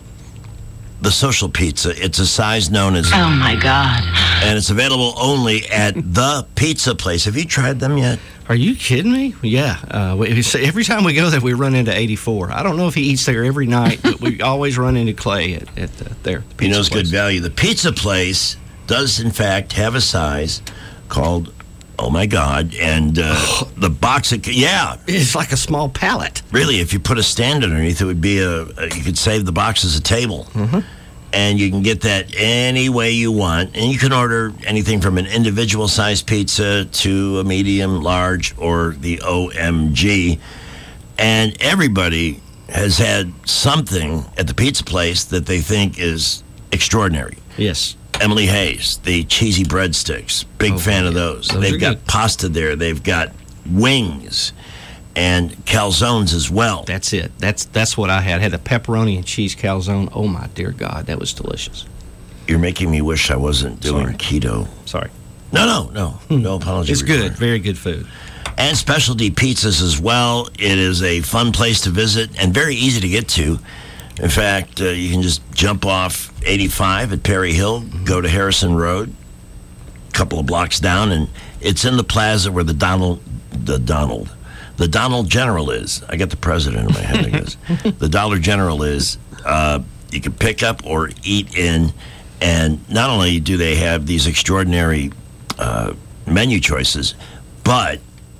the social pizza. It's a size known as... Oh, my God. And it's available only at the pizza place. Have you tried them yet? Are you kidding me? Yeah. Uh, we, so every time we go there, we run into eighty-four. I don't know if he eats there every night, but we always run into Clay at, at the, there. The He knows place. good value. The pizza place does, in fact, have a size called, oh, my God, and uh, the box, of, yeah. It's like a small pallet. Really, if you put a stand underneath, it would be a, a you could save the box as a table. Mm-hmm. And you can get that any way you want. And you can order anything from an individual size pizza to a medium, large, or the O M G. And everybody has had something at the pizza place that they think is extraordinary. Yes. Emily Hayes, the cheesy breadsticks. Big Oh, fan yeah. of those. Those They've are got good. pasta there. They've got wings and calzones as well. That's it. That's that's what I had. I had a pepperoni and cheese calzone. Oh, my dear God. That was delicious. You're making me wish I wasn't doing Sorry. keto. Sorry. No, no, no. No apology. It's required. good. Very good food. And specialty pizzas as well. It is a fun place to visit and very easy to get to. In fact, uh, you can just jump off eighty-five at Perry Hill, go to Harrison Road, a couple of blocks down, and it's in the plaza where the Donald, the Donald, the Donald General is. I got the president in my head, I guess. The Dollar General is. Uh, you can pick up or eat in, and not only do they have these extraordinary uh, menu choices, but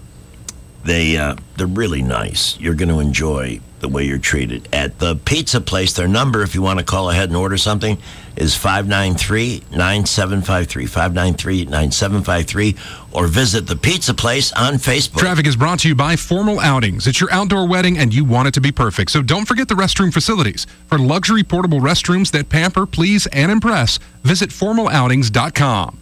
they uh, they're really nice. You're going to enjoy the way you're treated at the pizza place. Their number, if you want to call ahead and order something, is five nine three, nine seven five three, five nine three, nine seven five three, or visit the pizza place on Facebook. Traffic is brought to you by Formal Outings. It's your outdoor wedding and you want it to be perfect. So don't forget the restroom facilities. For luxury portable restrooms that pamper, please, and impress, visit formal outings dot com.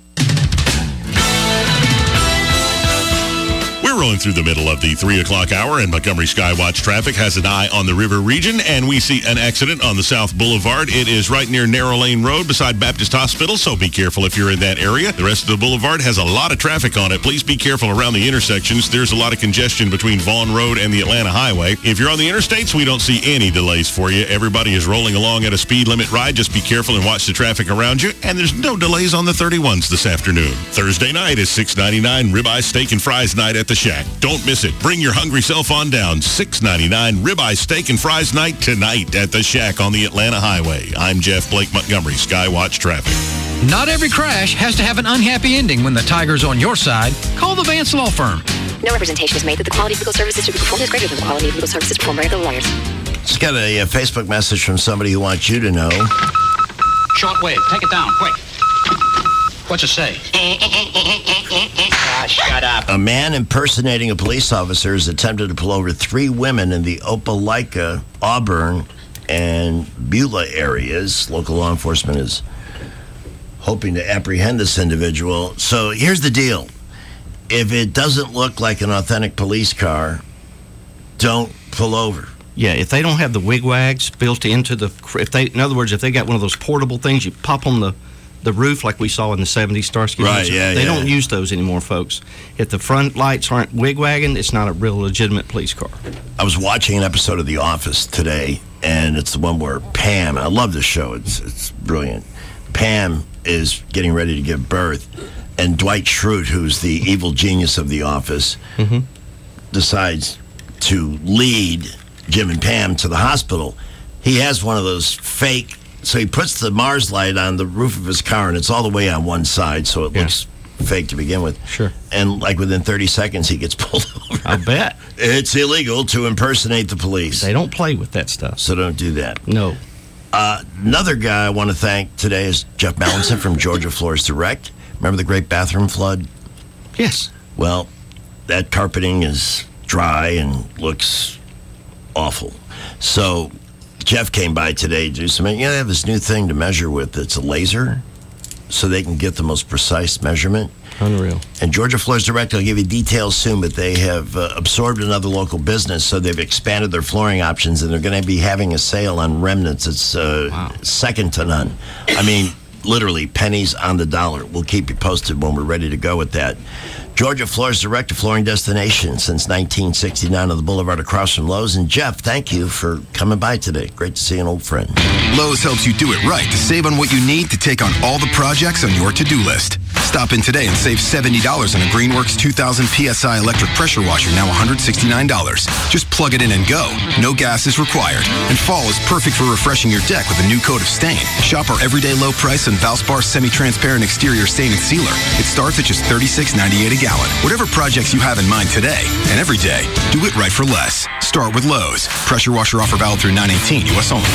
We're rolling through the middle of the three o'clock hour, and Montgomery Skywatch traffic has an eye on the river region, and we see an accident on the South Boulevard. It is right near Narrow Lane Road beside Baptist Hospital, so be careful if you're in that area. The rest of the boulevard has a lot of traffic on it. Please be careful around the intersections. There's a lot of congestion between Vaughn Road and the Atlanta Highway. If you're on the interstates, we don't see any delays for you. Everybody is rolling along at a speed limit ride. Just be careful and watch the traffic around you, and there's no delays on the thirty-ones this afternoon. Thursday night is six ninety-nine Ribeye Steak and Fries night at the Shack. Don't miss it. Bring your hungry self on down. six ninety-nine Ribeye Steak and Fries night tonight at the Shack on the Atlanta Highway. I'm Jeff Blake Montgomery, Skywatch Traffic. Not every crash has to have an unhappy ending when the tiger's on your side. Call the Vance Law Firm. No representation is made that the quality of legal services to be performed is greater than the quality of legal services performed by other lawyers. Just got a, a Facebook message from somebody who wants you to know Shortwave, take it down, quick. What's it say? Ah, shut up. A man impersonating a police officer has attempted to pull over three women in the Opelika, Auburn, and Beulah areas. Local law enforcement is hoping to apprehend this individual. So here's the deal. If it doesn't look like an authentic police car, don't pull over. Yeah, if they don't have the wigwags built into the, if they, in other words, if they got one of those portable things you pop on the, the roof like we saw in the seventies Starsky. Right, yeah, They yeah. don't use those anymore, folks. If the front lights aren't wigwagging, it's not a real legitimate police car. I was watching an episode of The Office today, and it's the one where Pam, I love this show, it's it's brilliant. Pam is getting ready to give birth, and Dwight Schrute, who's the evil genius of The Office, mm-hmm. decides to lead Jim and Pam to the hospital. He has one of those fake, so he puts the Mars light on the roof of his car, and it's all the way on one side, so it Yeah. looks fake to begin with. Sure. And like within thirty seconds, he gets pulled over. I bet. It's illegal to impersonate the police. They don't play with that stuff. So don't do that. No. Uh, another guy I want to thank today is Jeff Mallinson from Georgia Floors Direct. Remember the great bathroom flood? Yes. Well, that carpeting is dry and looks awful. So Jeff came by today to do some, you know, they have this new thing to measure with. It's a laser, so they can get the most precise measurement. Unreal. And Georgia Floors Direct, I'll give you details soon, but they have uh, absorbed another local business, so they've expanded their flooring options, and they're going to be having a sale on remnants. It's uh, Wow. second to none. I mean, literally pennies on the dollar. We'll keep you posted when we're ready to go with that. Georgia Floors Direct, a flooring destination since nineteen sixty-nine on the boulevard across from Lowe's. And Jeff, thank you for coming by today. Great to see an old friend. Lowe's helps you do it right to save on what you need to take on all the projects on your to-do list. Stop in today and save seventy dollars on a Greenworks two thousand P S I electric pressure washer, now one hundred sixty-nine dollars. Just plug it in and go. No gas is required. And fall is perfect for refreshing your deck with a new coat of stain. Shop our everyday low price on Valspar semi-transparent exterior stain and sealer. It starts at just thirty-six ninety-eight a gallon. Whatever projects you have in mind today and every day, do it right for less. Start with Lowe's. Pressure washer offer valid through nine eighteen, U S only.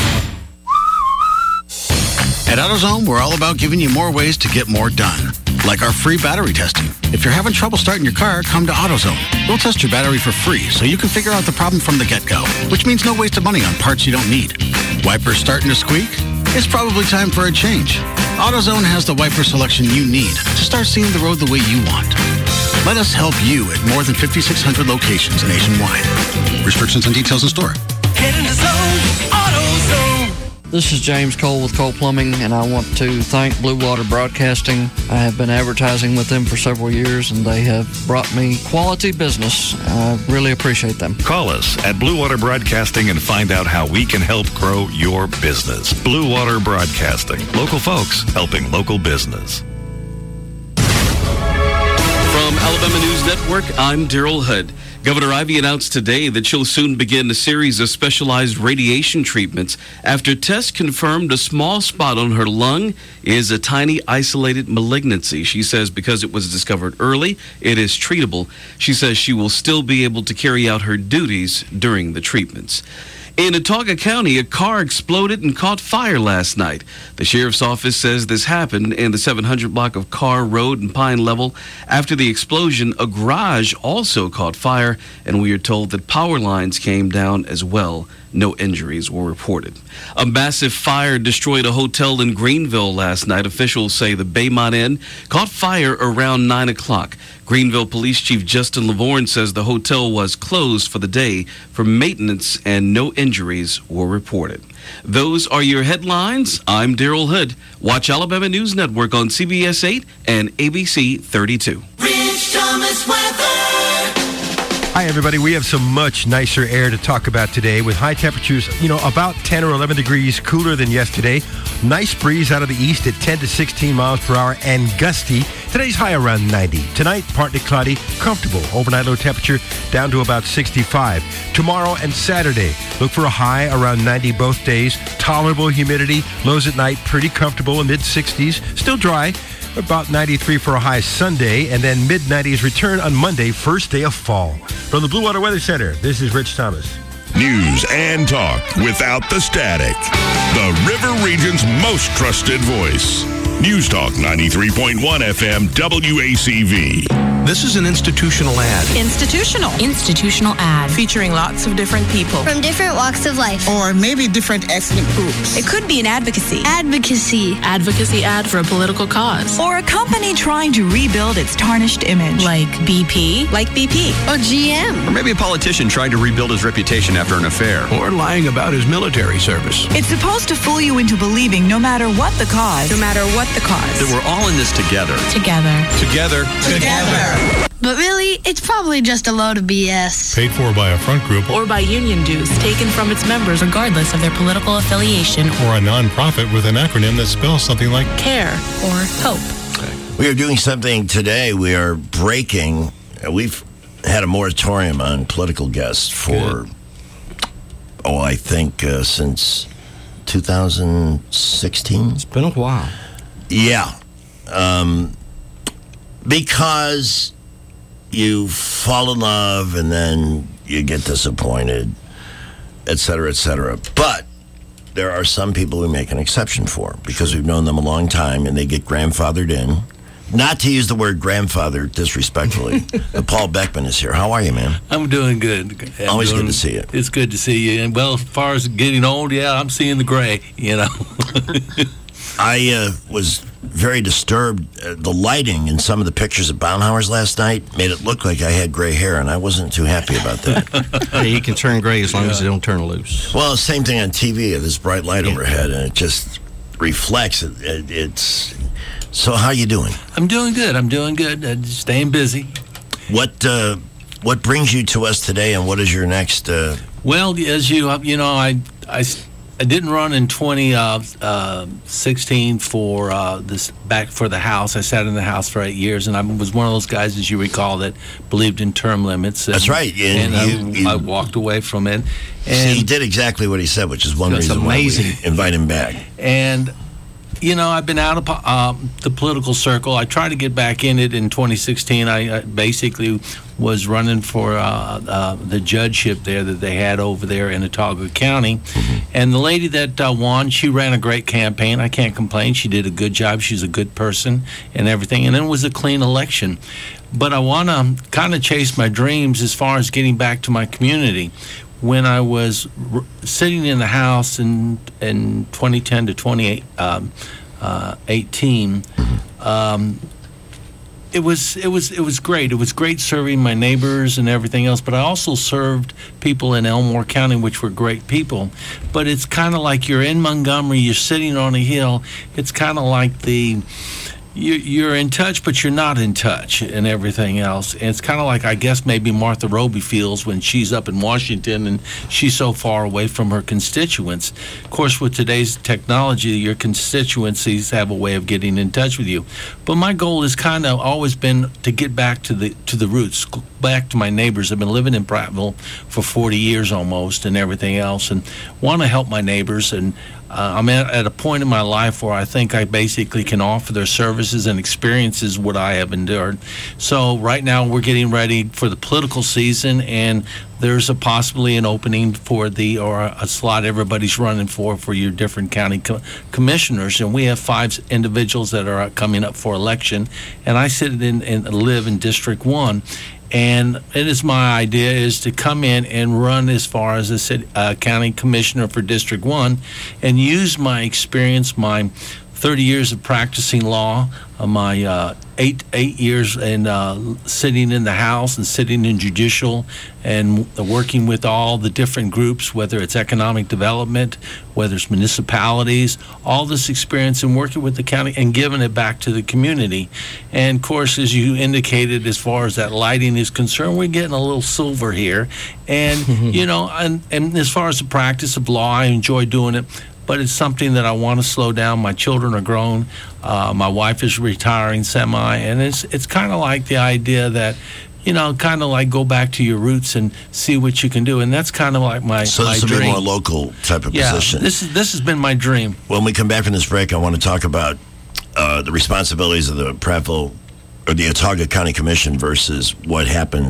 At AutoZone, we're all about giving you more ways to get more done. Like our free battery testing. If you're having trouble starting your car, come to AutoZone. We'll test your battery for free so you can figure out the problem from the get-go, which means no waste of money on parts you don't need. Wipers starting to squeak? It's probably time for a change. AutoZone has the wiper selection you need to start seeing the road the way you want. Let us help you at more than fifty-six hundred locations nationwide. Restrictions and details in store. Get in the zone, AutoZone. This is James Cole with Cole Plumbing, and I want to thank Blue Water Broadcasting. I have been advertising with them for several years, and they have brought me quality business. I really appreciate them. Call us at Blue Water Broadcasting and find out how we can help grow your business. Blue Water Broadcasting. Local folks helping local business. From Alabama News Network, I'm Daryl Hood. Governor Ivey announced today that she'll soon begin a series of specialized radiation treatments after tests confirmed a small spot on her lung is a tiny isolated malignancy. She says because it was discovered early, it is treatable. She says she will still be able to carry out her duties during the treatments. In Autauga County, a car exploded and caught fire last night. The sheriff's office says this happened in the seven hundred block of Carr Road and Pine Level. After the explosion, a garage also caught fire, and we are told that power lines came down as well. No injuries were reported. A massive fire destroyed a hotel in Greenville last night. Officials say the Baymont Inn caught fire around nine o'clock. Greenville Police Chief Justin Lavorne says the hotel was closed for the day for maintenance and no injuries were reported. Those are your headlines. I'm Daryl Hood. Watch Alabama News Network on C B S eight and A B C thirty-two. Rich Thomas weather. Hi, everybody. We have some much nicer air to talk about today with high temperatures, you know, about ten or eleven degrees cooler than yesterday. Nice breeze out of the east at ten to sixteen miles per hour and gusty. Today's high around ninety. Tonight, partly cloudy, comfortable. Overnight low temperature down to about sixty-five. Tomorrow and Saturday, look for a high around ninety both days. Tolerable humidity. Lows at night, pretty comfortable in mid sixties. Still dry. About ninety-three for a high Sunday, and then mid nineties return on Monday, first day of fall. From the Blue Water Weather Center, this is Rich Thomas. News and talk without the static. The River Region's most trusted voice. News Talk ninety-three point one F M W A C V. This is an institutional ad. Institutional. Institutional ad. Featuring lots of different people. From different walks of life. Or maybe different ethnic groups. It could be an advocacy. Advocacy. Advocacy ad for a political cause. Or a company trying to rebuild its tarnished image. Like B P. Like B P. Or G M. Or maybe a politician trying to rebuild his reputation after an affair. Or lying about his military service. It's supposed to fool you into believing no matter what the cause. No matter what the cause. That we're all in this together. Together. Together. Together. But really, it's probably just a load of B S. Paid for by a front group. Or by union dues taken from its members regardless of their political affiliation. Or a nonprofit with an acronym that spells something like CARE or HOPE. We are doing something today. We are breaking. uh, We've had a moratorium on political guests for, Good. oh, I think uh, since two thousand sixteen. It's been a while. Yeah. Um, because you fall in love and then you get disappointed, et cetera, et cetera. But there are some people we make an exception for because we've known them a long time and they get grandfathered in. Not to use the word grandfather disrespectfully. But Paul Beckman is here. How are you, man? I'm doing good. I'm Always doing, good to see you. It's good to see you. And, well, as far as getting old, yeah, I'm seeing the gray, you know. I uh, was very disturbed. Uh, the lighting in some of the pictures at Baumhauer's last night made it look like I had gray hair, and I wasn't too happy about that. Hey, you can turn gray as long yeah. as you don't turn loose. Well, same thing on T V. This bright light yeah. overhead, and it just reflects. It, it, it's so. How you doing? I'm doing good. I'm doing good. Uh, staying busy. What uh, What brings you to us today, and what is your next? Uh... Well, as you you know, I I. I didn't run in twenty sixteen for uh, this back for the House. I sat in the House for eight years, and I was one of those guys, as you recall, that believed in term limits. And, That's right. And, and you, I, you, I walked away from it. And see, he did exactly what he said, which is one reason amazing. why we invite him back. And you know, I've been out of uh, the political circle. I tried to get back in it in twenty sixteen. I uh, basically was running for uh, uh, the judgeship there that they had over there in Otago County. Mm-hmm. And the lady that uh, won, she ran a great campaign. I can't complain. She did a good job. She's a good person and everything. And then it was a clean election. But I want to kind of chase my dreams as far as getting back to my community. When I was r- sitting in the House in in twenty ten to twenty eighteen, um, it was it was it was great. It was great serving my neighbors and everything else. But I also served people in Elmore County, which were great people. But it's kind of like you're in Montgomery, you're sitting on a hill. It's kind of like the you're in touch, but you're not in touch and everything else. And it's kind of like, I guess, maybe Martha Roby feels when she's up in Washington and she's so far away from her constituents. Of course, with today's technology, your constituencies have a way of getting in touch with you. But my goal has kind of always been to get back to the to the roots, back to my neighbors. I've been living in Prattville for forty years almost and everything else, and want to help my neighbors. And Uh, I'm at, at a point in my life where I think I basically can offer their services and experiences what I have endured. So right now we're getting ready for the political season, and there's a possibly an opening for the, or a slot everybody's running for, for your different county co- commissioners. And we have five individuals that are coming up for election. And I sit in and live in District one. And it is my idea is to come in and run as far as a city, uh, county commissioner for District one and use my experience, my thirty years of practicing law, uh, my uh, eight eight years in uh, sitting in the House and sitting in judicial and working with all the different groups, whether it's economic development, whether it's municipalities, all this experience in working with the county and giving it back to the community. And of course, as you indicated, as far as that lighting is concerned, we're getting a little silver here. And, you know, and, and as far as the practice of law, I enjoy doing it. But it's something that I want to slow down. My children are grown. Uh, my wife is retiring semi. And it's it's kind of like the idea that, you know, kind of like go back to your roots and see what you can do. And that's kind of like my, so my this will dream. be more local type of yeah, position. This is this has been my dream. When we come back from this break, I want to talk about uh, the responsibilities of the Prattville or the Otago County Commission versus what happens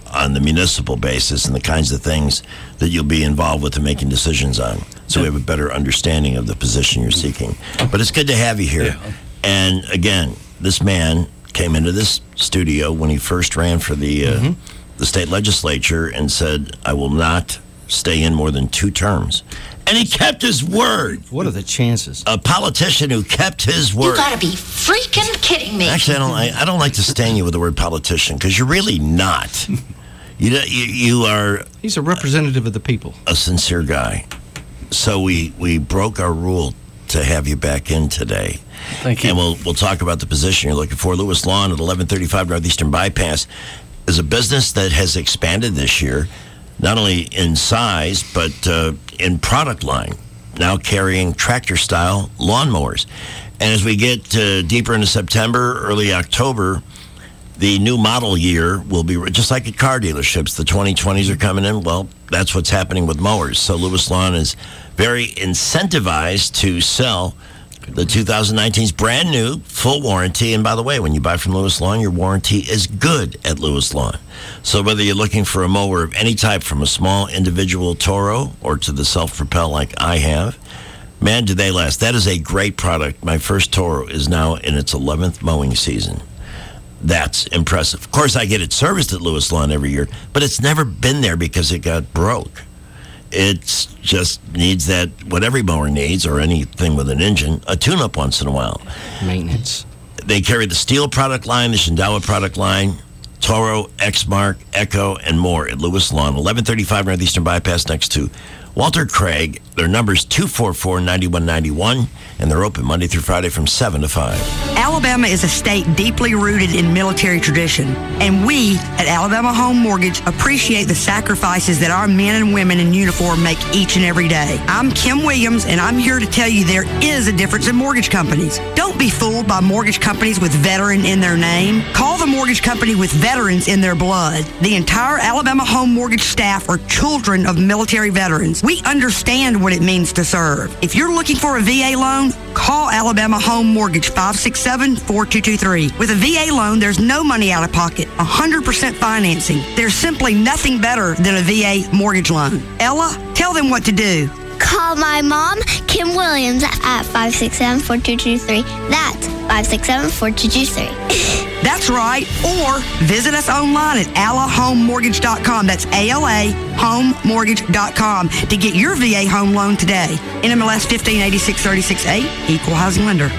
on the municipal basis and the kinds of things that you'll be involved with and making decisions on. So we have a better understanding of the position you're seeking. But it's good to have you here. Yeah. And again, this man came into this studio when he first ran for the uh, mm-hmm. the state legislature and said, I will not stay in more than two terms. And he kept his word. What are the chances? A politician who kept his word. You gotta be freaking kidding me. Actually, I don't. I, I don't like to stain you with the word politician because you're really not. You, you you are. He's a representative of the people. A sincere guy. So we we broke our rule to have you back in today. Thank you. And we'll we'll talk about the position you're looking for. Lewis Lawn at eleven thirty-five Northeastern Bypass is a business that has expanded this year, not only in size but uh, in product line. Now carrying tractor-style lawnmowers. And as we get uh, deeper into September, early October, the new model year will be just like at car dealerships. The twenty twenties are coming in. Well, that's what's happening with mowers. So Lewis Lawn is very incentivized to sell the two thousand nineteen's brand new, full warranty. And by the way, when you buy from Lewis Lawn, your warranty is good at Lewis Lawn. So whether you're looking for a mower of any type, from a small individual Toro or to the self-propel like I have, man, do they last. That is a great product. My first Toro is now in its eleventh mowing season. That's impressive. Of course, I get it serviced at Lewis Lawn every year, but it's never been there because it got broke. It just needs that, what every mower needs, or anything with an engine, a tune-up once in a while. Maintenance. They carry the Steel product line, the Shindawa product line, Toro, Exmark, Echo, and more at Lewis Lawn, eleven thirty-five Northeastern Bypass next to Walter Craig. Their number's two four four, nine one nine one, and they're open Monday through Friday from seven to five. Alabama is a state deeply rooted in military tradition, and we at Alabama Home Mortgage appreciate the sacrifices that our men and women in uniform make each and every day. I'm Kim Williams, and I'm here to tell you there is a difference in mortgage companies. Don't be fooled by mortgage companies with veteran in their name. Call the mortgage company with veterans in their blood. The entire Alabama Home Mortgage staff are children of military veterans. We understand what it means to serve. If you're looking for a V A loan, call Alabama Home Mortgage, five six seven, four two two three. With a V A loan, there's no money out of pocket, one hundred percent financing. There's simply nothing better than a V A mortgage loan. Ella, tell them what to do. Call my mom, Kim Williams, at five six seven, four two two three. That's five six seven, four two two three. That's right. Or visit us online at ala home mortgage dot com. That's A L A home mortgage dot com to get your V A home loan today. N M L S fifteen eighty-six thirty-six eight, Equal Housing Lender.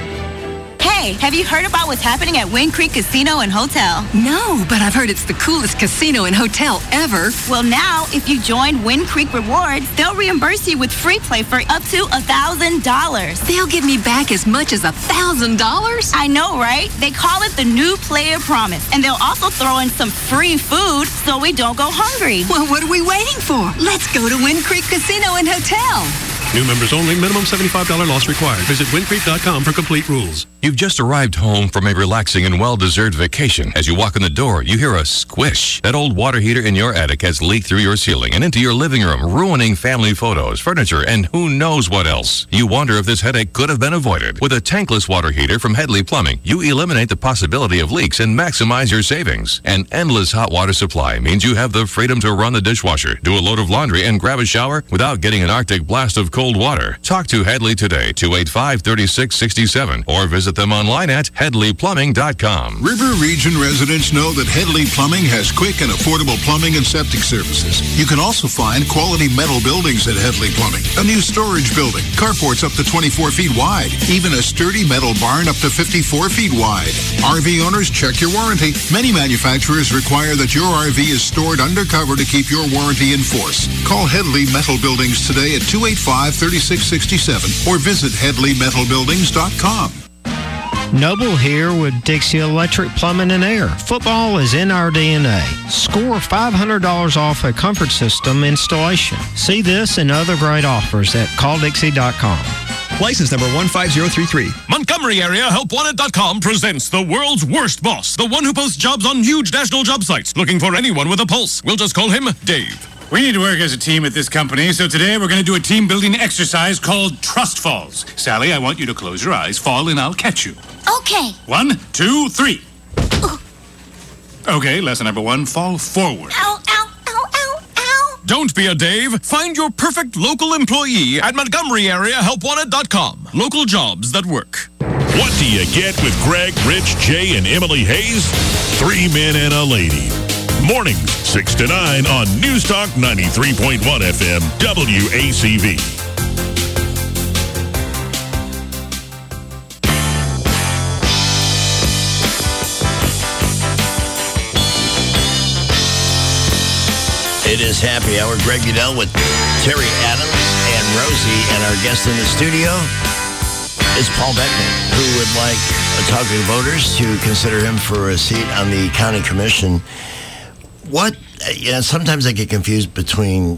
Hey, have you heard about what's happening at Wind Creek Casino and Hotel? No, but I've heard it's the coolest casino and hotel ever. Well, now, if you join Wind Creek Rewards, they'll reimburse you with free play for up to one thousand dollars. They'll give me back as much as one thousand dollars? I know, right? They call it the New Player Promise, and they'll also throw in some free food so we don't go hungry. Well, what are we waiting for? Let's go to Wind Creek Casino and Hotel. New members only. Minimum seventy-five dollars loss required. Visit wind creek dot com for complete rules. You've just arrived home from a relaxing and well-deserved vacation. As you walk in the door, you hear a squish. That old water heater in your attic has leaked through your ceiling and into your living room, ruining family photos, furniture, and who knows what else. You wonder if this headache could have been avoided. With a tankless water heater from Headley Plumbing, you eliminate the possibility of leaks and maximize your savings. An endless hot water supply means you have the freedom to run the dishwasher, do a load of laundry, and grab a shower without getting an Arctic blast of cold water. Talk to Headley today, two eight five, three six six seven, or visit them online at headley plumbing dot com. River Region residents know that Headley Plumbing has quick and affordable plumbing and septic services. You can also find quality metal buildings at Headley Plumbing. A new storage building, carports up to twenty-four feet wide, even a sturdy metal barn up to fifty-four feet wide. R V owners, check your warranty. Many manufacturers require that your R V is stored undercover to keep your warranty in force. Call Headley Metal Buildings today at two eight five, three six six seven or visit headley metal buildings dot com. Noble here with Dixie Electric Plumbing and Air. Football is in our D N A. Score five hundred dollars off a comfort system installation. See this and other great offers at call dixie dot com. License number one five zero three three. Montgomery Area Help Wanted dot com presents the world's worst boss, the one who posts jobs on huge national job sites, looking for anyone with a pulse. We'll just call him Dave. We need to work as a team at this company, so today we're going to do a team-building exercise called Trust Falls. Sally, I want you to close your eyes, fall, and I'll catch you. Okay. One, two, three. Okay, lesson number one, fall forward. Ow, ow, ow, ow, ow. Don't be a Dave. Find your perfect local employee at Montgomery Area Help Wanted dot com. Local jobs that work. What do you get with Greg, Rich, Jay, and Emily Hayes? Three men and a lady. Mornings, six to nine on News Talk ninety-three point one F M, W A C V. It is Happy Hour. Greg Udell with Terry Adams and Rosie, and our guest in the studio is Paul Beckman, who would like talking voters to consider him for a seat on the county commission. What, you know, sometimes I get confused between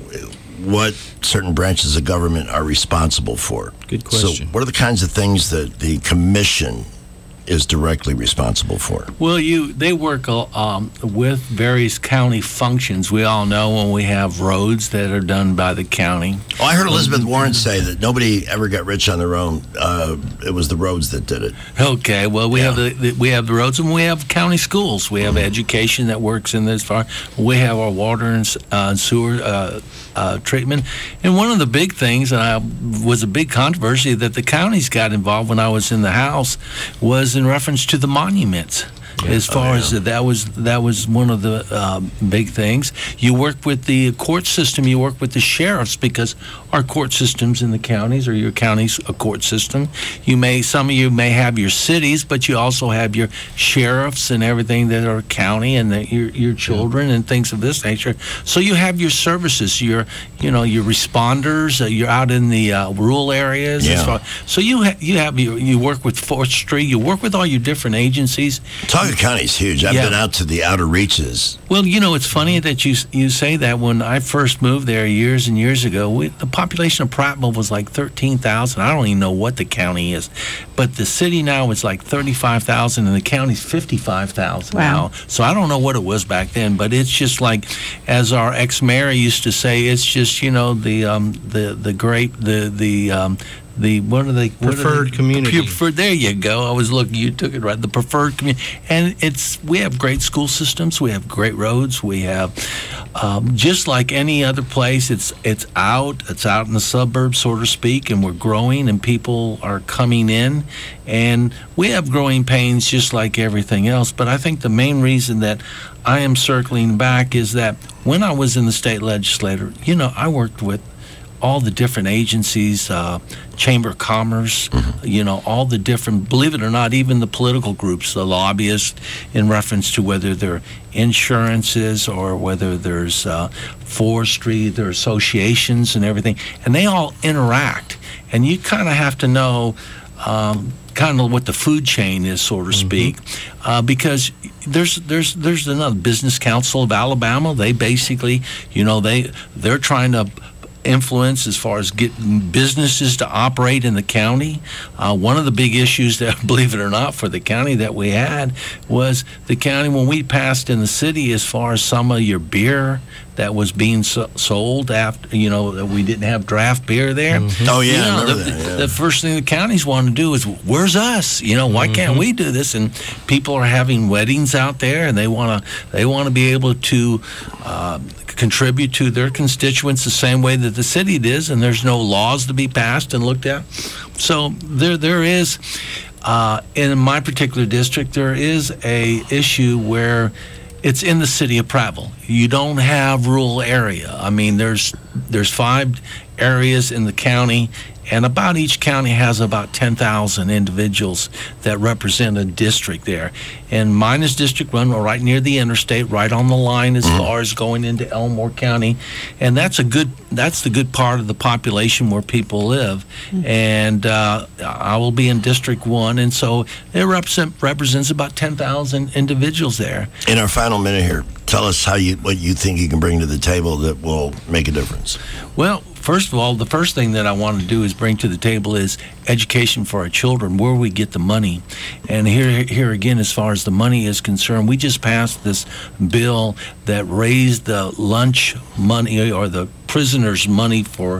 what certain branches of government are responsible for. Good question. So what are the kinds of things that the commission is directly responsible for? Well, you they work um, with various county functions. We all know when we have roads that are done by the county. Oh, I heard Elizabeth Warren say that nobody ever got rich on their own. Uh, it was the roads that did it. Okay, well, we yeah. have the, the we have the roads, and we have county schools. We have mm-hmm. education that works in this far. We have our water and uh, sewer uh, uh, treatment. And one of the big things, and I was a big controversy that the counties got involved when I was in the House, was in reference to the monuments. Yeah. As far oh, yeah. as that was, that was one of the uh, big things. You work with the court system. You work with the sheriffs, because our court systems in the counties, or your county's a court system. You may, some of you may have your cities, but you also have your sheriffs and everything that are county, and the, your your children yeah. and things of this nature. So you have your services, your you know your responders. Uh, you're out in the uh, rural areas. Yeah. As far, so you ha- you have you, you work with forestry. You work with all your different agencies. Talk County's huge. I've yeah. been out to the outer reaches. Well, you know, it's funny that you you say that. When I first moved there years and years ago, we, the population of Prattville was like thirteen thousand. I don't even know what the county is. But the city now is like thirty-five thousand, and the county's fifty-five thousand wow. now. So I don't know what it was back then, but it's just like, as our ex-mayor used to say, it's just, you know, the um, the the great, the, the um, The what are they? What preferred are they, community. Preferred, there you go. I was looking. You took it right. The preferred community, and it's we have great school systems. We have great roads. We have um, just like any other place. It's it's out. It's out in the suburbs, so to speak, and we're growing, and people are coming in, and we have growing pains just like everything else. But I think the main reason that I am circling back is that when I was in the state legislature, you know, I worked with all the different agencies, uh, Chamber of Commerce, mm-hmm. you know, all the different, believe it or not, even the political groups, the lobbyists, in reference to whether they're insurances or whether there's uh, forestry, their associations and everything, and they all interact. And you kind of have to know um, kind of what the food chain is, so to speak, mm-hmm. uh, because there's there's there's another Business Council of Alabama. They basically, you know, they they're trying to influence as far as getting businesses to operate in the county. Uh, one of the big issues that, believe it or not, for the county that we had was the county, when we passed in the city, as far as some of your beer that was being so- sold after, you know, that we didn't have draft beer there. Mm-hmm. Oh, yeah, you know, I remember the, that, yeah. the first thing the counties want to do is, where's us? You know, why mm-hmm. can't we do this? And people are having weddings out there, and they want to they want to be able to uh, contribute to their constituents the same way that the city does, and there's no laws to be passed and looked at. So there there is, uh, in my particular district, there is a issue where it's in the city of Prattville. You don't have rural area. I mean, there's there's five areas in the county, and about each county has about ten thousand individuals that represent a district there. And mine is District one, right near the interstate, right on the line as mm-hmm. far as going into Elmore County. And that's a good, that's the good part of the population where people live. Mm-hmm. And uh, I will be in District one, and so it represent, represents about ten thousand individuals there. In our final minute here, tell us how you what you think you can bring to the table that will make a difference. Well, first of all, the first thing that I want to do is bring to the table is education for our children, where we get the money. And here, here again, as far as the money is concerned, we just passed this bill that raised the lunch money or the prisoners' money for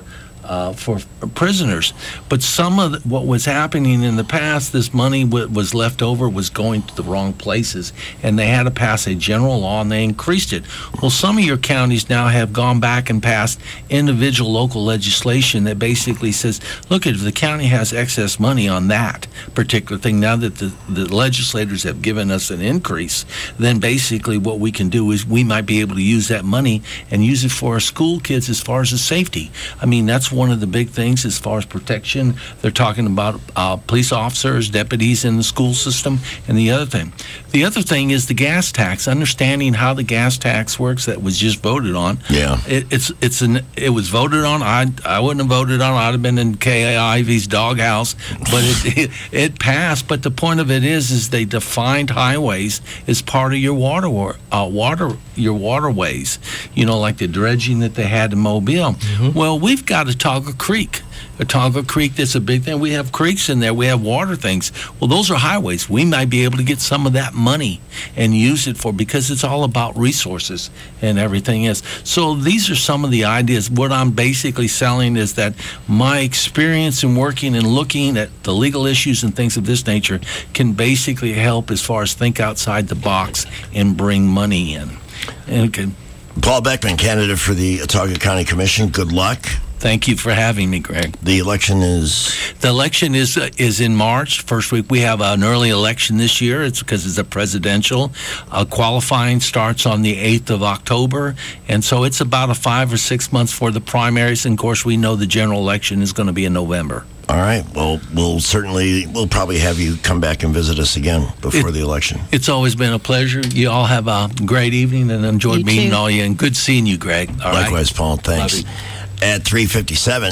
uh, for prisoners. But some of the, what was happening in the past, this money w- was left over, was going to the wrong places, and they had to pass a general law, and they increased it. Well, some of your counties now have gone back and passed individual local legislation that basically says, look, if the county has excess money on that particular thing, now that the, the legislators have given us an increase, then basically what we can do is we might be able to use that money and use it for our school kids as far as the safety. I mean, that's one of the big things as far as protection. They're talking about uh, police officers, deputies in the school system, and the other thing. The other thing is the gas tax, understanding how the gas tax works that was just voted on. Yeah. It, it's it's an it was voted on. I I wouldn't have voted on it. I'd have been in Kay Ivey's doghouse, but it, it it passed. But the point of it is, is they defined highways as part of your water uh, water your waterways. You know, like the dredging that they had in Mobile. Mm-hmm. Well, we've got Otaga Creek. Otaga Creek, that's a big thing. We have creeks in there. We have water things. Well, those are highways. We might be able to get some of that money and use it for, because it's all about resources and everything else. So these are some of the ideas. What I'm basically selling is that my experience in working and looking at the legal issues and things of this nature can basically help as far as think outside the box and bring money in. And it can, Paul Beckman, candidate for the Otaga County Commission. Good luck. Thank you for having me, Greg. The election is? The election is uh, is in March, first week. We have an early election this year. It's because it's a presidential. Uh, qualifying starts on the eighth of October. And so it's about a five or six months for the primaries. And, of course, we know the general election is going to be in November. All right. Well, we'll certainly, we'll probably have you come back and visit us again before it, the election. It's always been a pleasure. You all have a great evening, and enjoyed you meeting too. all you. And good seeing you, Greg. All Likewise, right? Paul. Thanks. At three fifty-seven.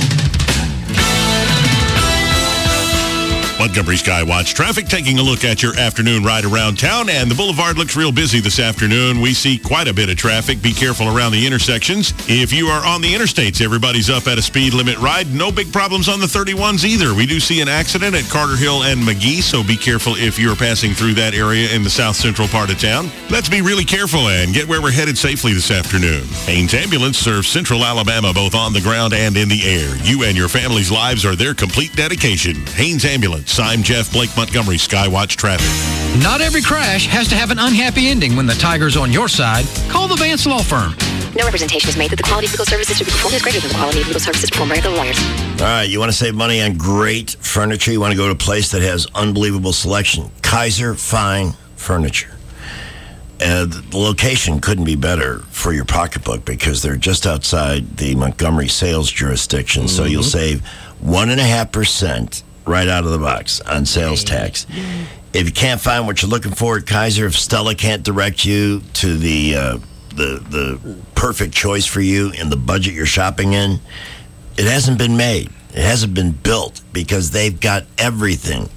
Montgomery Skywatch traffic, taking a look at your afternoon ride around town, and the boulevard looks real busy this afternoon. We see quite a bit of traffic. Be careful around the intersections. If you are on the interstates, everybody's up at a speed limit ride. No big problems on the thirty-ones either. We do see an accident at Carter Hill and McGee, so be careful if you're passing through that area in the south central part of town. Let's be really careful and get where we're headed safely this afternoon. Haynes Ambulance serves central Alabama both on the ground and in the air. You and your family's lives are their complete dedication. Haynes Ambulance. I'm Jeff Blake, Montgomery Skywatch Traffic. Not every crash has to have an unhappy ending when the tiger's on your side. Call the Vance Law Firm. No representation is made that the quality of legal services to be performed is greater than the quality of legal services performed by other lawyers. All right, you want to save money on great furniture? You want to go to a place that has unbelievable selection. Kaiser Fine Furniture. Uh, the location couldn't be better for your pocketbook because they're just outside the Montgomery sales jurisdiction. Mm-hmm. So you'll save one and a half percent right out of the box on sales tax. If you can't find what you're looking for at Kaiser, if Stella can't direct you to the uh, the the perfect choice for you in the budget you're shopping in, it hasn't been made. It hasn't been built because they've got everything